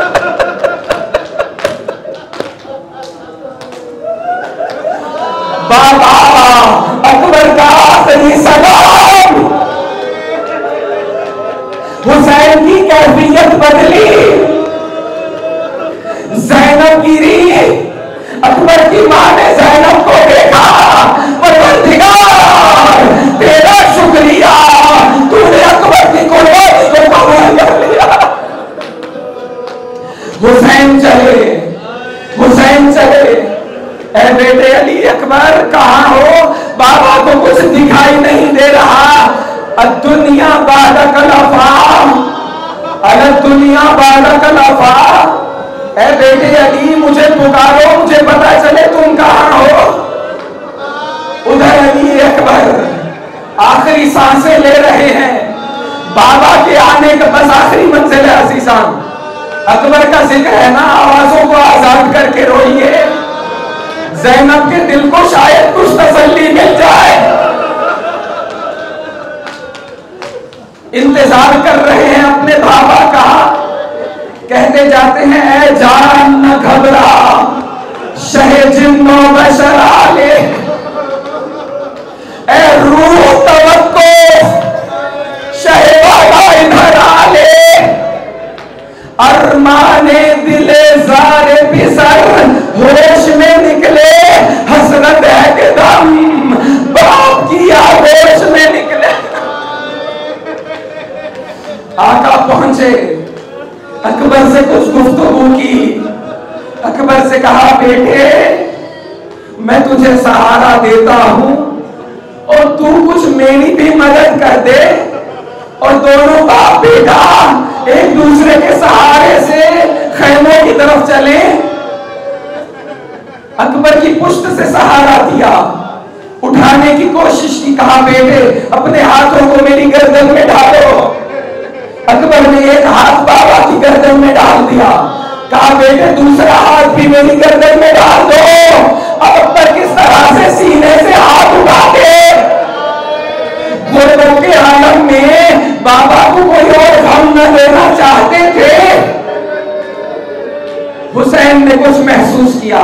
بابا اکبر کا آخری سلام، حسین کی کیفیت بدلی، زینب گری، اکبر کی ماں نے زینب کو دیکھا، پروردگار تیرا شکریہ تو نے اکبر کی قربانی کو قبول کر لیا۔ حسین چلے، حسین چلے، اے بیٹے علی اکبر کہاں ہو؟ بابا کو کچھ دکھائی نہیں دے رہا، الدنیا بعدک الافا، الدنیا بعدک الافا، اے بیٹے علی مجھے پکارو، مجھے پتا چلے تم کہاں ہو۔ ادھر علی اکبر آخری سانسیں لے رہے ہیں، بابا کے آنے کا بس آخری منزل ہے عزیزان۔ اکبر کا ذکر ہے نا، آوازوں کو آزاد کر کے روئیے، زینب کے دل کو شاید کچھ تسلی مل جائے۔ انتظار کر رہے ہیں اپنے بابا کا، کہتے جاتے ہیں اے جان نہ گھبرا، شہ جن و بشر آلے، اے روح توقف، شہ والا ادھر آلے، ارمان دل زار بسر ہوش میں نکلے، حسرت ہے کہ دم باپ کی آغوش میں نکلے۔ آقا پہنچے، اکبر سے کچھ گفتگو کی، اکبر سے کہا بیٹے میں تجھے سہارا دیتا ہوں اور تو کچھ میری بھی مدد کر دے، اور دونوں باپ بیٹا ایک دوسرے کے سہارے سے خیموں کی طرف چلے۔ اکبر کی پشت سے سہارا دیا، اٹھانے کی کوشش کی، کہا بیٹے اپنے ہاتھوں کو میری گردن میں ڈالو۔ اکبر نے ایک ہاتھ بابا کی گردن میں ڈال دیا، کہا بیٹے دوسرا ہاتھ بھی میری گردن میں ڈال دو۔ اب اکبر کس طرح سے سینے سے ہاتھ اٹھا کے غربت کے عالم میں بابا کو کوئی اور غم نہ دینا چاہتے تھے۔ حسین نے کچھ محسوس کیا،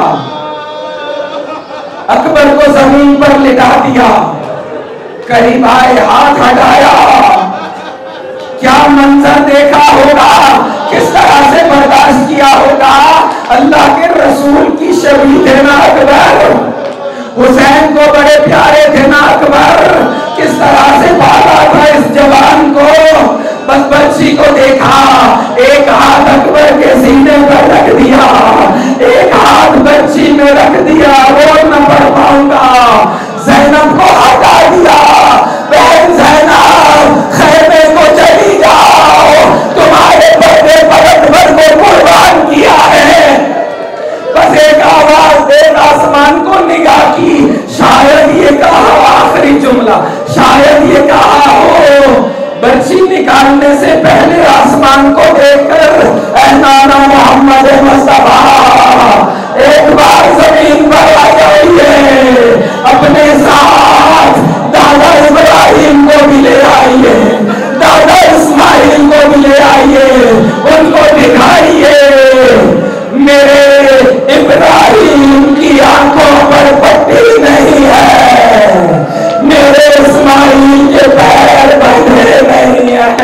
اکبر کو زمین پر لٹا دیا، قریب آئے، ہاتھ ہٹایا۔ کیا منظر دیکھا ہوگا، کس طرح سے برداشت کیا ہوگا۔ اللہ کے رسول کی شبیہ تھے نا اکبر، حسین کو بڑے پیارے تھے نا اکبر، کس طرح سے پالا تھا اس جوان کو۔ بس بچی کو دیکھا، ایک ہاتھ اکبر کے سینے پر رکھ دیا، ایک ہاتھ بچی میں رکھ دیا، وہ نہ پڑھ پاؤں گا۔ زینب کو ہٹا دیا، بہن زینب خیمے کو چلی جاؤ، تمہارے بڑے پرورد کو قربان کیا ہے۔ بس ایک آواز ایک آسمان کو نگاہ کی، شاید یہ کہا آخری جملہ، شاید یہ کہا ہو بچی نکالنے سے پہلے آسمان کو دیکھ کر اے نانا محمد مصطفیٰ ایک بار زمین پر آ جائیے، اپنے ساتھ دادا ابراہیم کو بھی لے آئیے، دادا اسماعیل کو بھی لے آئیے، ان کو دکھائیے میرے ابراہیم کی آنکھوں پر پٹی نہیں ہے، میرے اسماعیل کے پیر بندھے نہیں ہیں۔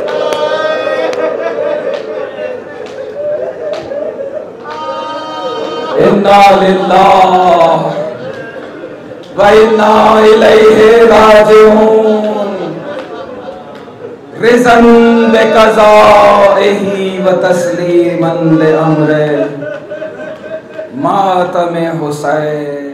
انا للہ و انا الیہ راجعون، رضا بقضائہ و تسلیما لامرہ، ماتم حسین۔